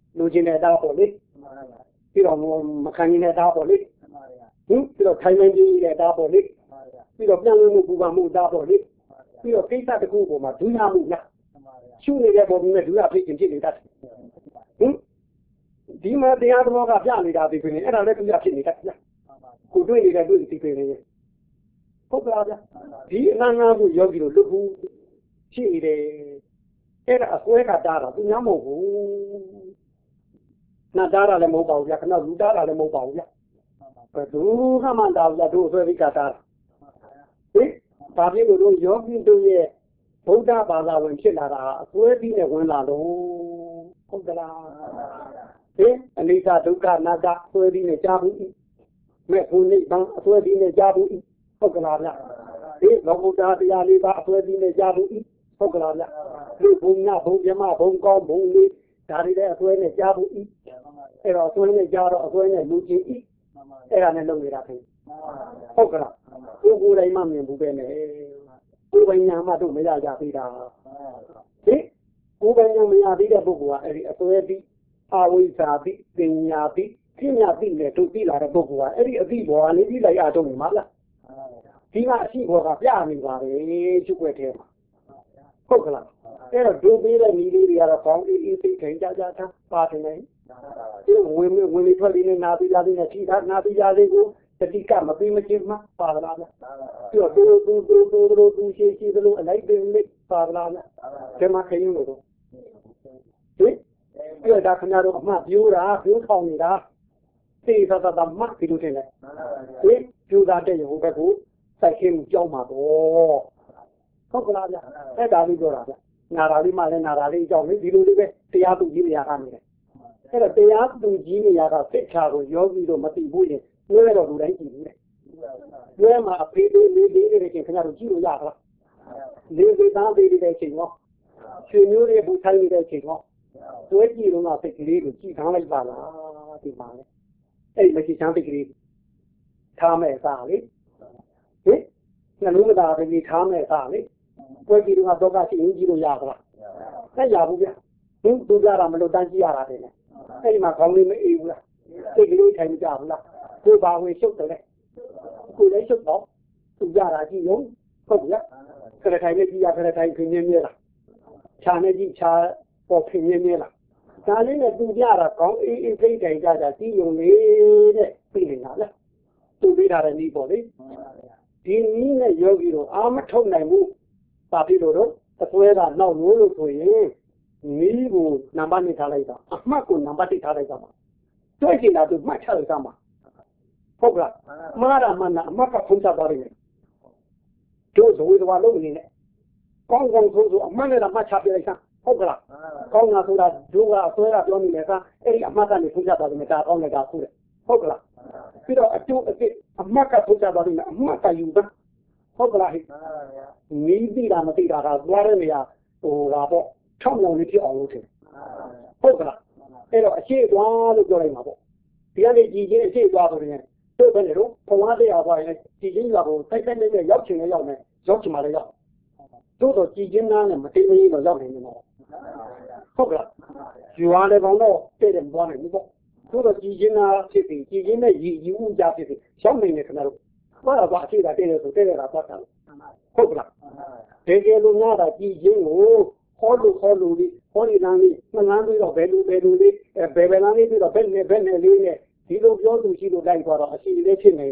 노진에 다 보리.ပြီးတော့မခံရတဲ့သားပေါ့လေဟင်ပြီးတော့ထိုင်နေကြီးတဲ့သားပေါ့လေပြီးတော့ပြန်လို့မှုပူပါမှုသားပေါ့လေပြီးတော့ကိစ္စတစ်ခုပေါ်မှာဒုညမှုများရှုနေတဲ့ပုံနဲ့ဒုရဖြစ်ခြင်းဖြစ်နေတတ်ဟင်ဒီမှာတရားတော်ကပြနေတာဒီပြင်အဲ့ဒါလည်းဒုရဖြစ်နေတတ်ဗျာကိုတွေ့နေတဲ့တွေ့ဒီပြင်နေဟုတ်ကလားဗျာဒီအနန္တကိုယောဂီတို့လွတ်ဘူးဖြစ်နေတယ်အဲ့ဒါအစွဲကတားတာသူများမဟုတ်ဘူးနာတားတာလည်းမဟုတ်ပါဘူးဗျာခဏလူတားတာလည်းမဟုတ်ပါဘူးဗျာဘယ်သူမှမတားဘူးဗျာတို့အစွဲပြီးကတားတာဟင်ဘာဖြစ်လို့တို့ယောဂီတို့ရဲ့ဗုဒ္ဓဘာသာဝင်ဖြစ်လာတာအစွဲပြီးနဲ့ဝင်လာတော့ဟုတ်ကလားဟင်အနိစ္စဒုက္ခအနတ္တအစွဲပြီးနဲ့ကြားဘူးမဲ့ဘုနိဗ္ဗာန်အစွဲပြီးနဲ့ကြားဘူးဟုတ်ကလားဗျာဟင်လောကုတ္တရာတရားလေးပါအစွဲပြီးနဲ့ကြားဘူးဟုတ်ကလားဗျာလူဘုံနာဘုံပြမဘုံကောင်းဘုံလေးဒါတွေလည်းအစွဲနဲ့ကြားဘူးအဲ့တော့အစွဲနဲ့ကြားတော့အစွဲနဲ့လူချင်းဤအဲ့ဒါနဲ့လုပ်နေတာခင်ဟုတ်ကလားကိုယ်ကိုယ်တိုင်မှမြင်ဘူးပဲနဲ့ကိုယ်ပိုင်ညာမှတို့မရကြသေးတာဟင်ကိုယ်ပိုင်ညာမရသေးတဲ့ပုဂ္ဂိုလ်ကအဲ့ဒီအစွဲပြီးအာဝိဇ္ဇာပြီးပညာပြီးပညာပြီးနဲ့တို့ပြီးလာတဲ့ပုဂ္ဂိုလ်ကအဲ့ဒီအပြီးဘောကနေပြီးလိုက်အားထုတ်နေမှာလားဒီကအရှိဘောကပြနေပါပဲချုပ်ွက်ထဲမှာဟုတ်ကလားအဲ့တော့ဒုပေးတဲ့မိလေးတွေကတော့ကောင်းပြီးအေးစိတ်ထိုင်ကြကြတာပါတယ်နေဒီဝင်ဝင်လေးထွက်လေးနဲ့နာပြီးလာပြီးနဲ့ထိတာနာပြီးလာလေးကိုတတိကမပြီးမချင်းမှပါလာလားပြီးတော့ဒူဒူဒူဒူဒူဒူရှိရှိဒလူအလိုက်ပင်လေးပါလာလားဒီမှာခရင်လို့တော့ဟင်ပြီးတော့ဒါခင်ဗျားတို့အမှတ်ပြိုးတာပြိုးထောင်နေတာသိသသသမှတ်ပြီးလို့ထင်တယ်ဟင်ပြိုးသားတဲ့ရုံဘက်ကိုစိုက်ခင်းမှုကြောင်းမှာတော့ဟုတ်ကလားဗျအဲ့ဒါလေးပြောတာဗျနာရာလေးမှလည်းနာရာလေးကြောင်းလေဒီလိုလေးပဲတရားသူကြီးနေရာကနေတယ်အဲ့တော့တရားသူကြီးနေရာကစိတ်ချကိုယောဂီတို့မသိဘူးရင်တွဲတော့လူတိုင်းကြည့်ဘူးတဲ့တွဲမှာအဖေးလေးလေးလေးတွေခင်ဗျားတို့ကြည့်လို့ရတာလေးလေးသားလေးတွေချိန်ရောရွှေမျိုးတွေဘူထိုင်းနေတဲ့ချိန်ရောတွဲကြည့်လို့ကစိတ်ကလေးကိုကြည့်ထားလိုက်ပါလားဒီမှာလေအဲ့ဒီမရှိချမ်းစိတ်ကလေးထားမဲ့စားလေဟင်နှလုံးမသားပြီးထားမဲ့စားလေပွဲကြည့်တော့တော့ကရှိရင်ကြည့်လို့ရသလားဆက်ရဘူးဗျဟင်သူကြတာမလို့တန်းကြည့်ရတာတဲ့အဲ့ဒီမှာခေါင်းလေးမအေးဘူးလားစိတ်ကလေးထိုင်ကြဘူးလားကိုပါဝင်ရှုပ်တယ်လေကိုလည်းရှုပ်တော့သူကြတာကြည့်ရုံဟုတ်ဗျခရထိုင်နဲ့ကြည့်ရခရထိုင်ခင်းနေမြဲလားခြာနဲ့ကြည့်ခြာပေါ်ခင်းနေမြဲလားဒါလေးနဲ့သူကြတာခေါင်းအေးအေးစိတ်ထိုင်ကြတာကြည့်ရုံလေးတဲ့ပြီးနေတာလေသူပြီးတာလည်းနီးပေါ့လေဒီနီးနဲ့ယောဂီတို့အာမထုတ်နိုင်ဘူးပါပြီလို့တော့အစွဲကနောက်လို့လို့ဆိုရင်နီးကိုနံပါတ်နဲ့ထားလိုက်တာအမှတ်ကိုနံပါတ်နဲ့ထားလိုက်တာမှာတွေ့ချင်တာသူမှတ်ချလိုက်တာမှာဟုတ်ကလားမှားတာမှန်တာအမှတ်ကဖုံးချသွားတယ်တို့ဇဝေဒဝါလုံးနေနဲ့ကောင်းကောင်းဆိုးဆိုအမှတ်နဲ့မှတ်ချပြလိုက်တာဟုတ်ကလားကောင်းတာဆိုတာတို့ကအစွဲကပြောနေတယ်ကအဲ့ဒီအမှတ်ကနေဖုံးချသွားတယ်ဒါကောင်းနေတာခုတဲ့ဟုတ်ကလားပြီးတော့အကျိုးအစ်အမှတ်ကဖုံးချသွားတယ်အမှတ်ကယူတာဟုတ်ကလားဟိနီးသိတာမသိတာကသွားတဲ့နေရာဟိုပါပေါ့၆လောင်လေးဖြစ်အောင်လုပ်တယ်ဟုတ်ကလားအဲ့တော့အရှိသွားလို့ပြောလိုက်မှာပေါ့ဒီကနေကြည်ချင်းအရှိသွားဆိုရင်တို့ပဲလေတော့ဘဝတရားသွားရင်ကြည်ချင်းကဘုံတိုက်တိုက်နဲ့ရောက်ချင်လည်းရောက်မယ်ရောက်ချင်မှလည်းရောက်တို့တော့ကြည်ချင်းနားနဲ့မတိမကြီးတော့ရောက်နေမှာဟုတ်ကလားယူရလည်းကောင်းတော့တဲ့တယ်သွားနိုင်ဘူးပေါ့တို့တော့ကြည်ချင်းနာဖြစ်ပြီးကြည်ချင်းနဲ့ရည်ယူကြဖြစ်ပြီးရောက်နေတယ်ခင်ဗျားတို့ဘာသာအရှိတာတဲ့တယ်ဆိုတဲ့တာပတ်တာဟုတ်ကလားတကယ်လို့ငါတာကြည်ချင်းကိုဟောလို့ဟောလို့ဒီဟောဒီလမ်းလေးမလမ်းပြီးတော့ဘယ်လိုဘယ်လိုလေးဘယ်ဘယ်လမ်းလေးပြီးတော့ဘယ်နဲ့ဘယ်နဲ့လေးနဲ့ဒီလိုပြောသူရှိလို့လိုက်သွားတော့အရှိလေးဖြစ်နေတယ်တ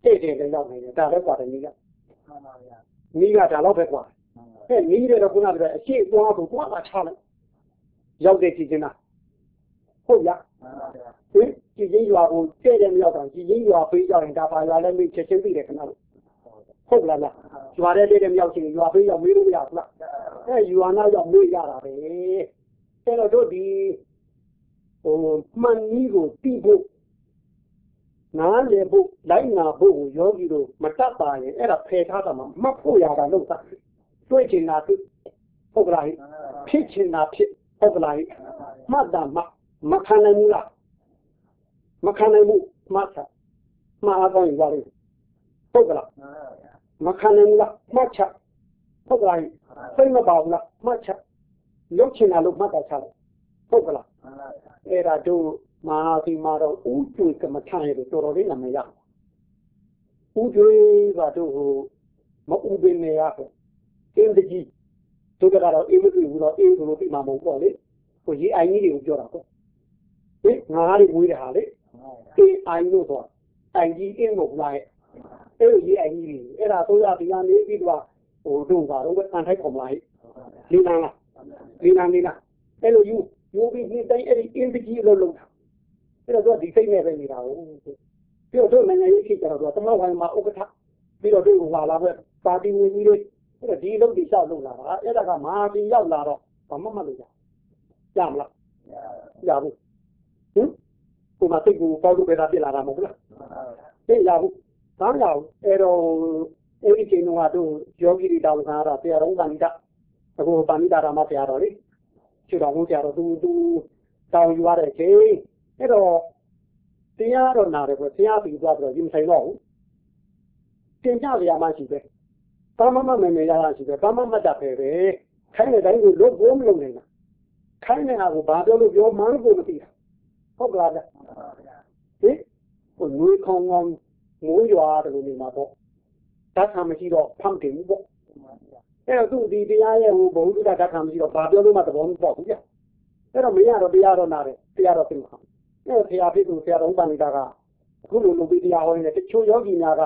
တဲ့တဲ့ရောက်နေတယ်ဒါပဲกว่าတယ်နီးကနီးကဒါတော့ပဲกว่าဟဲ့နီးတယ်တော့ခုနကအရှိသွားကိုသွားတာချလိုက်ရောက်တဲ့ကြည့်ချင်းလားဟုတ်လားဟင်ကြည်ချင်းရွာကိုတဲ့တယ်မရောက်တော့ကြည်ချင်းရွာပေးကြရင်ဒါပါရွာလည်းမေးချက်ချင်းသိတယ်ခဏလို့ဟုတ်လားလားရွာတဲ့တဲ့တယ်မရောက်ချင်ရွာပေးရောက်မေးလို့မရဘူးလားအဲရွာနောက်ရောက်မေးရတာပဲအဲ့တော့တို့ဒီဟိုမှန်ကြီးကိုတီးဖို့နားလေဖို့လိုက်နာဖို့ကိုယောဂီတို့မတတ်ပါရင်အဲ့ဒါဖယ်ထားတာမှမဖို့ရတာလို့သာတွေ့ချင်တာတွေ့ဟုတ်ကလားဖြစ်ချင်တာဖြစ်ဟုတ်ကလားမှတ်တာမှမခံနိုင်ဘူးလားမခံနိုင်ဘူးမှတ်တာမှားတော့ရွာလို့ဟုတ်ကလားမခံနိုင်ဘူးလားမှတ်ချက်ဟုတ်ကလားစိတ်မပါဘူးလားမှတ်ချက်ရုပ်ချင်တာလို့မှတ်တာချတယ်ဟုတ်ကလားအဲ့ဒါတို့မာဒီမာတော့ဥကျွေကမထရလို့တော်တော်လေးနာမည်ရဥကျွေကတော့ဟိုမဥပင်းနေရဆိုအင်းတကြီးတို့ကတော့အင်းမတွေ့ဘူးတော့အင်းလို့ပြီးမှာမဟုတ်ပေါ့လေဟိုရေးအိုင်ကြီးတွေကိုပြောတာပေါ့ဟင်ငါးတွေဝေးတယ်ဟာလေအင်းအိုင်လို့ဆိုအိုင်ကြီးအင်းကိုလာရဲ့အဲ့လိုရေးအိုင်ကြီးတွေအဲ့ဒါဆိုရဒီကနေပြီးတော့ဟိုတို့ကတော့ပဲအန်ထိုက်ပေါ်မလာဟိလီနာလားလီနာလီနာအဲ့လိုယူယူပြီးဒီတိုင်းအဲ့ဒီအင်းတကြီးလို့လုံးတာအဲ့တော့ဒီစိတ်နဲ့ပဲနေတာဟုတ်ပြီးတော့တို့နိုင်ငံရေးဖြစ်ကြတော့တမဝိုင်းမှာဥက္ကဋ္ဌပြီးတော့တို့လာလာပဲပါတီဝင်ကြီးတွေအဲ့တော့ဒီလုံးဒီလျှောက်လုပ်လာတာအဲ့ဒါကမာတီရောက်လာတော့ဘာမှမလုပ်ရရမလားရဘူးဟင်ကိုမသိကူပေါ့လို့ပဲပြလာတာမဟုတ်လားသိရဘူးတောင်းရအောင်အဲ့တော့အဲ့ဒီချိန်တော့တို့ယောဂီတွေတောင်းတာဆရာတော်ကဏိတအခုပါဏိတာရမဆရာတော်လေချူတော်ဘုရားတော်သူသူတောင်းယူရတဲ့ချိန်အဲ့တော့တရားတော့နာတယ်ပဲတရားပြီးသွားပြီးတော့ရင်ဆိုင်တော့ဘူးတင်ကြရမှရှိပဲဘာမှမမမေရတာရှိပဲဘာမှမတတ်ပဲပဲခိုင်းတဲ့တိုင်းကိုလုံးဝမလုပ်နိုင်တာခိုင်းနေတာကိုဘာပြောလို့ပြောမှန်းကိုမသိတာဟုတ်ကလားဟင်ကိုနွေးခေါင်းကောင်းမိုးရွာတယ်လို့နေမှာပေါ့ဓာတ်ခံမရှိတော့ဖမ်းတယ်ဘူးပေါ့အဲ့တော့သူဒီတရားရဲ့ဟိုဘုံသူကဓာတ်ခံမရှိတော့ဘာပြောလို့မှသဘောမပေါက်ဘူးဗျအဲ့တော့မရတော့တရားတော့နာတယ်တရားတော့သိမှာအဲ့ဆရာဖြစ်သူဆရာတော်ဥပဏိတာကအခုလိုလိုပြီးတရားဟောနေတဲ့တချို့ယောဂီများက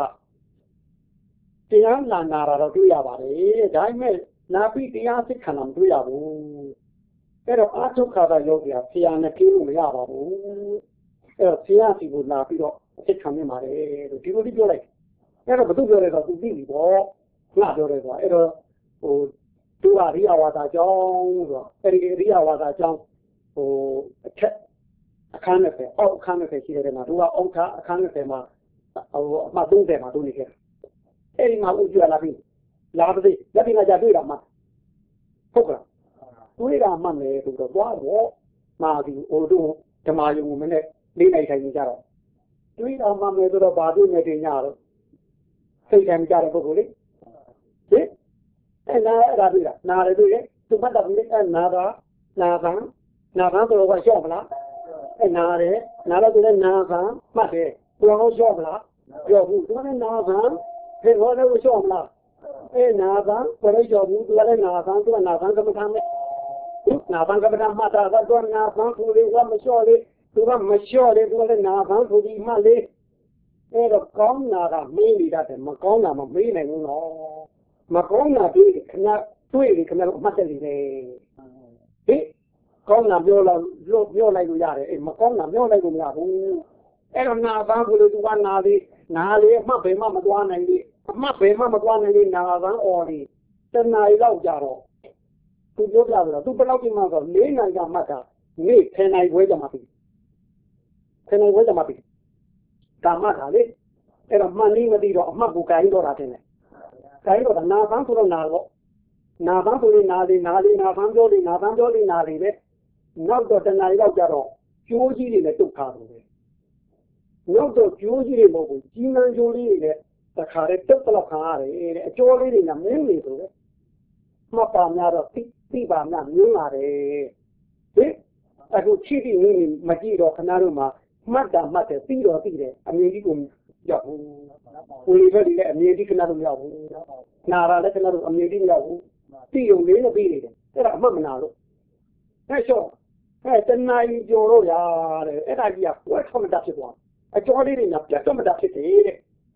တရားလာနာတာတော့တွေ့ရပါတယ်ဒါပေမဲ့နာပြီးတရားသိခံတာမတွေ့ရဘူးအဲ့တော့အာထုခါတာယောဂီကဆရာနဲ့ပြေးလို့မရပါဘူးအဲ့တော့ဆရာစီကိုလာပြီးတော့သိခံနေပါတယ်လို့ဒီလိုဒီပြောလိုက်အဲ့တော့ဘသူပြောလဲဆိုသူသိပြီပေါ့ငါပြောတယ်ဆိုအဲ့တော့ဟိုသူကရိယဝါဒကြောင်းဆိုတော့အဲ့ဒီရိယဝါဒကြောင်းဟိုအထက်အခန်းနဲ့ပဲအောက်အခန်းနဲ့ပဲရှိတယ်မှာသူကအောက်ခါအခန်းနဲ့ပဲမှာဟိုအမှတ်သုံးဆယ်မှာသူနေခဲ့အဲ့ဒီမှာဥကျွလာပြီလာပါသေးလက်ပြငါကြတွေ့တာမှဟုတ်ကလားတွေ့တာမှမယ်ဆိုတော့သွားတော့မာဒီဟိုတို့ဓမ္မယုံမနဲ့လေးနိုင်ထိုင်နေကြတော့တွေ့တာမှမယ်ဆိုတော့ဘာတွေ့နေတင်ကြတော့စိတ်တိုင်းကြတဲ့ပုဂ္ဂိုလ်လေဟင်အဲ့နာအဲ့ဒါတွေ့တာနာတယ်တွေ့တယ်သူမှတ်တာဘူးလေအဲ့နာတာနာခံနာခံဆိုတော့ကရှော့မလားအဲ့နာတယ်နာတော့သူလည်းနာခံမှတ်တယ်သူကရှော့မလားပြောဘူးသူလည်းနာခံဟဲ့ဟောလည်းရှော့မလားအဲ့နာခံဘယ်လိုရှော့ဘူးသူလည်းနာခံသူကနာခံကမ္မထာမဲ့နာခံကမ္မထာမှတ်တာကတော့နာခံသူလေးကမလျှော့လေသူကမလျှော့လေသူလည်းနာခံသူဒီမှတ်လေအဲ့တော့ကောင်းနာကမေးနေတတ်တယ်မကောင်းနာမမေးနိုင်ဘူးနော်မကောင်းနာတွေ့ခဏတွေ့လေခဏတော့မှတ်တယ်လေဟေးကောင်းနာပြောလိုက်လို့ပြောလိုက်လို့ရတယ်အေးမကောင်းနာပြောလိုက်လို့မရဘူးအဲ့တော့နာပန်းကိုလို့သူကနာသေးနာလေအမှတ်ဘယ်မှမသွားနိုင်လေအမှတ်ဘယ်မှမသွားနိုင်လေနာပန်းအော်လေတဏှာရောက်ကြတော့သူပြောပြတော့သူဘယ်လောက်ပြင်မှဆိုလေးနိုင်ကမှတ်တာနေ့ဆယ်နိုင်ဝဲကြမှာပြီဆယ်နိုင်ဝဲကြမှာပြီကာမတာလေအဲ့တော့မှန်နေမသိတော့အမှတ်ကိုကြိုင်းတော့တာတင်တယ်ကြိုင်းတော့နာပန်းဆိုတော့နာတော့နာပန်းဆိုရင်နာလေနာလေနာပန်းပြောလေနာပန်းပြောလေနာလေပဲနောက်တော့တဏှာရောက်ကြတော့ကျိုးကြီးတွေနဲ့တုတ်ထားတယ်နောက်တော့ကျိုးကြီးတွေမဟုတ်ဘူးကြီးနှံကျိုးလေးတွေနဲ့တခါတည်းတုတ်တော့ခါရတယ်တဲ့အကျိုးလေးတွေကမင်းနေဆိုပဲမှတ်ပါများတော့သိသိပါများမြင်လာတယ်ဟင်အခုချိတိမင်းမကြည့်တော့ခဏတို့မှာမှတ်တာမှတ်တယ်ပြီးတော့ပြီးတယ်အမြင်ကြီးကိုရောက်ဘူးကိုယ်လေးပဲဒီလည်းအမြင်ကြီးခဏတို့ရောက်ဘူးနာတာလည်းခဏတို့အမြင်ကြီးရောက်ဘူးပြီးုံလေးနဲ့ပြီးနေတယ်အဲ့ဒါအမှတ်မနာလို့အဲ့ရှော့အဲ့တဏှာကြီးကြော်တော့ရတဲ့အဲ့ဒါကြီးကဝက်ထမတာဖြစ်သွားအကျော်လေးတွေညာပြတ်တော့မတာဖြစ်တယ်တဲ့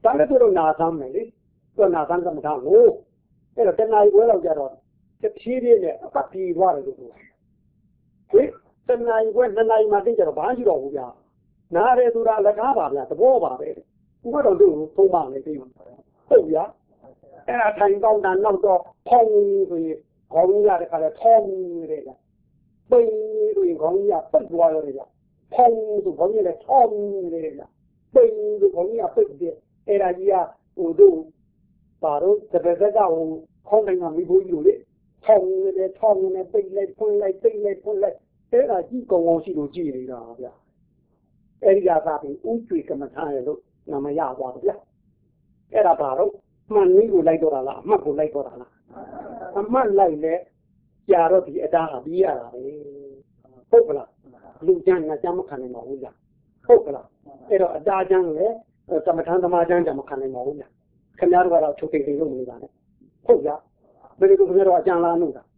ဒါလည်းသူတို့နာဆမ်းမယ်လေသူကနာဆမ်းကမ္မထာကိုအဲ့တော့တဏှာကြီးဝဲလောက်ကြတော့တဖြည်းဖြည်းနဲ့အပတ်ပြေသွားတယ်လို့ပြောဟင်တဏှာကြီးဝဲနှစ်နာရီမှတင်းကြတော့ဘာရှိတော့ဘူးဗျာနားရဲဆိုတာလက်ကားပါဗျာသဘောပါပဲဥပတော့သူ့ကိုသုံးပါလေပြီးဟုတ်ဗျာအဲ့ဒါထိုင်ကောင်းတာနောက်တော့ဖောင်းဆိုရင်ခေါင်းကြီးရတဲ့ခါလဲဖောင်းနေတဲ့ဗျာပိန်လို့ခေါင်းကြီးကပိတ်သွားရတယ်ဗျာဖောင်းဆိုခေါင်းကြီးလည်းဖောင်းနေတယ်ဗျာပိန်လို့ခေါင်းကြီးကပိတ်တယ်အဲ့ဒါကြီးကဟိုတို့ပါတော့တပည့်ကဟိုခေါင်းတိုင်းကမိဖို့ကြီးလို့လေထောင်းနေတယ်ထောင်းနေပိတ်လိုက်ဖွင့်လိုက်ပိတ်လိုက်ဖွင့်လိုက်အဲ့ဒါကြီးကောင်းကောင်းရှိလို့ကြည်နေတာဗျာအဲ့ဒီကသာပြီးဥကျွေကမ္မထာရလို့နာမရသွားဗျာအဲ့ဒါပါတော့မှန်နည်းကိုလိုက်တော့တာလားအမှတ်ကိုလိုက်တော့တာလားအမှတ်လိုက်လဲကြာတော့ဒီအတားဟာပြီးရတာပဲဟုတ်ကလားလူကျမ်းနဲ့ကျမ်းမခံနိုင်ပါဘူးဗျာဟုတ်ကလားအဲ့တော့အတားကျမ်းလည်းကမ္မထာသမာကျမ်းကျမ်းမခံနိုင်ပါဘူးဗျာခင်ဗျားတို့ကတော့ချုပ်တိတ်လို့မနေပါနဲ့ဟုတ်ဗျာဘယ်လိုခင်ဗျားတို့အကျမ်းလားလို့လား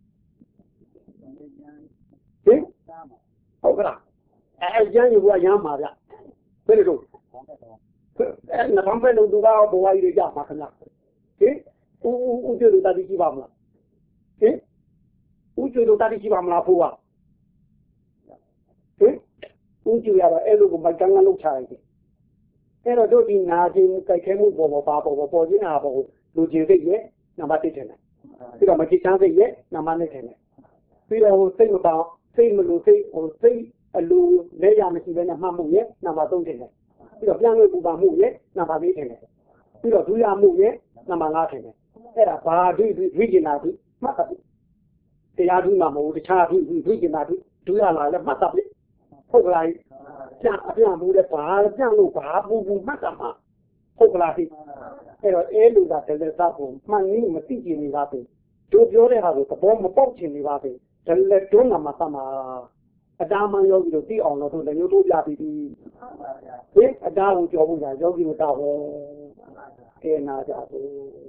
ဟင်ဟုတ်ကလားအဲကျမ်းယူကရမ်းပါဗျာဘယ်လိုအဲနဗံပဲလို့သူကဘဝကြီးတွေကြပါခင်ဗျာဟင်ဦးဦးကျွေးလို့တတိရှိပါမလားဟင်ဦးကျွေးလို့တတိရှိပါမလားဖိုးကဟင်ဦးကျွေးရတော့အဲ့လိုကိုမိုက်ကန်းကန်းလုပ်ချလိုက်တယ်အဲ့တော့တို့ဒီနာခြင်းကြိုက်ခဲမှုပေါ်ပေါ်ပါပေါ်ပေါ်ပေါ်ခြင်းနာပေါ်လူကျင်စိတ်ရဲ့နံပါတ်တစ်ထင်တယ်ပြီးတော့မကြည်ချမ်းစိတ်ရဲ့နံပါတ်နှစ်ထင်တယ်ပြီးတော့ဟိုစိတ်မကောင်းစိတ်မလို့စိတ်ဟိုစိတ်အလိုလဲရမရှိဘဲနဲ့မှတ်မှုရဲ့နံပါတ်သုံးထင်တယ်ပြီးတော့ပြန်လို့ပူပါမှုရဲ့နံပါတ်လေးထင်တယ်ပြီးတော့ဒုရမှုရဲ့နံပါတ်ငါးထင်တယ်အဲ့ဒါဘာဒုဒုဝိကျင်နာဒုမှတ်တာတရားဒုမှာမဟုတ်တခြားဒုဝိကျင်နာဒုဒုရလာလည်းမှတ်တာပြီဟုတ်ကလားပြန်အပြန်မှုလည်းဘာပြန်လို့ဘာပူပူမှတ်တာမှာဟုတ်ကလားဒီအဲ့တော့အဲလူကတည်းကသဖို့မှန်နည်းမသိချင်နေပါဘူးတို့ပြောတဲ့ဟာကိုသဘောမပေါက်ချင်နေပါဘူးဒါလည်းတွန်းလာမှသမှာအတားမှယောဂီတို့သိအောင်လို့တို့လည်းမျိုးတို့ပြပြီးပြီဟင်အတားကိုကြော်ဖို့ညာယောဂီတို့တောက်ဟောကဲနာကြဘူး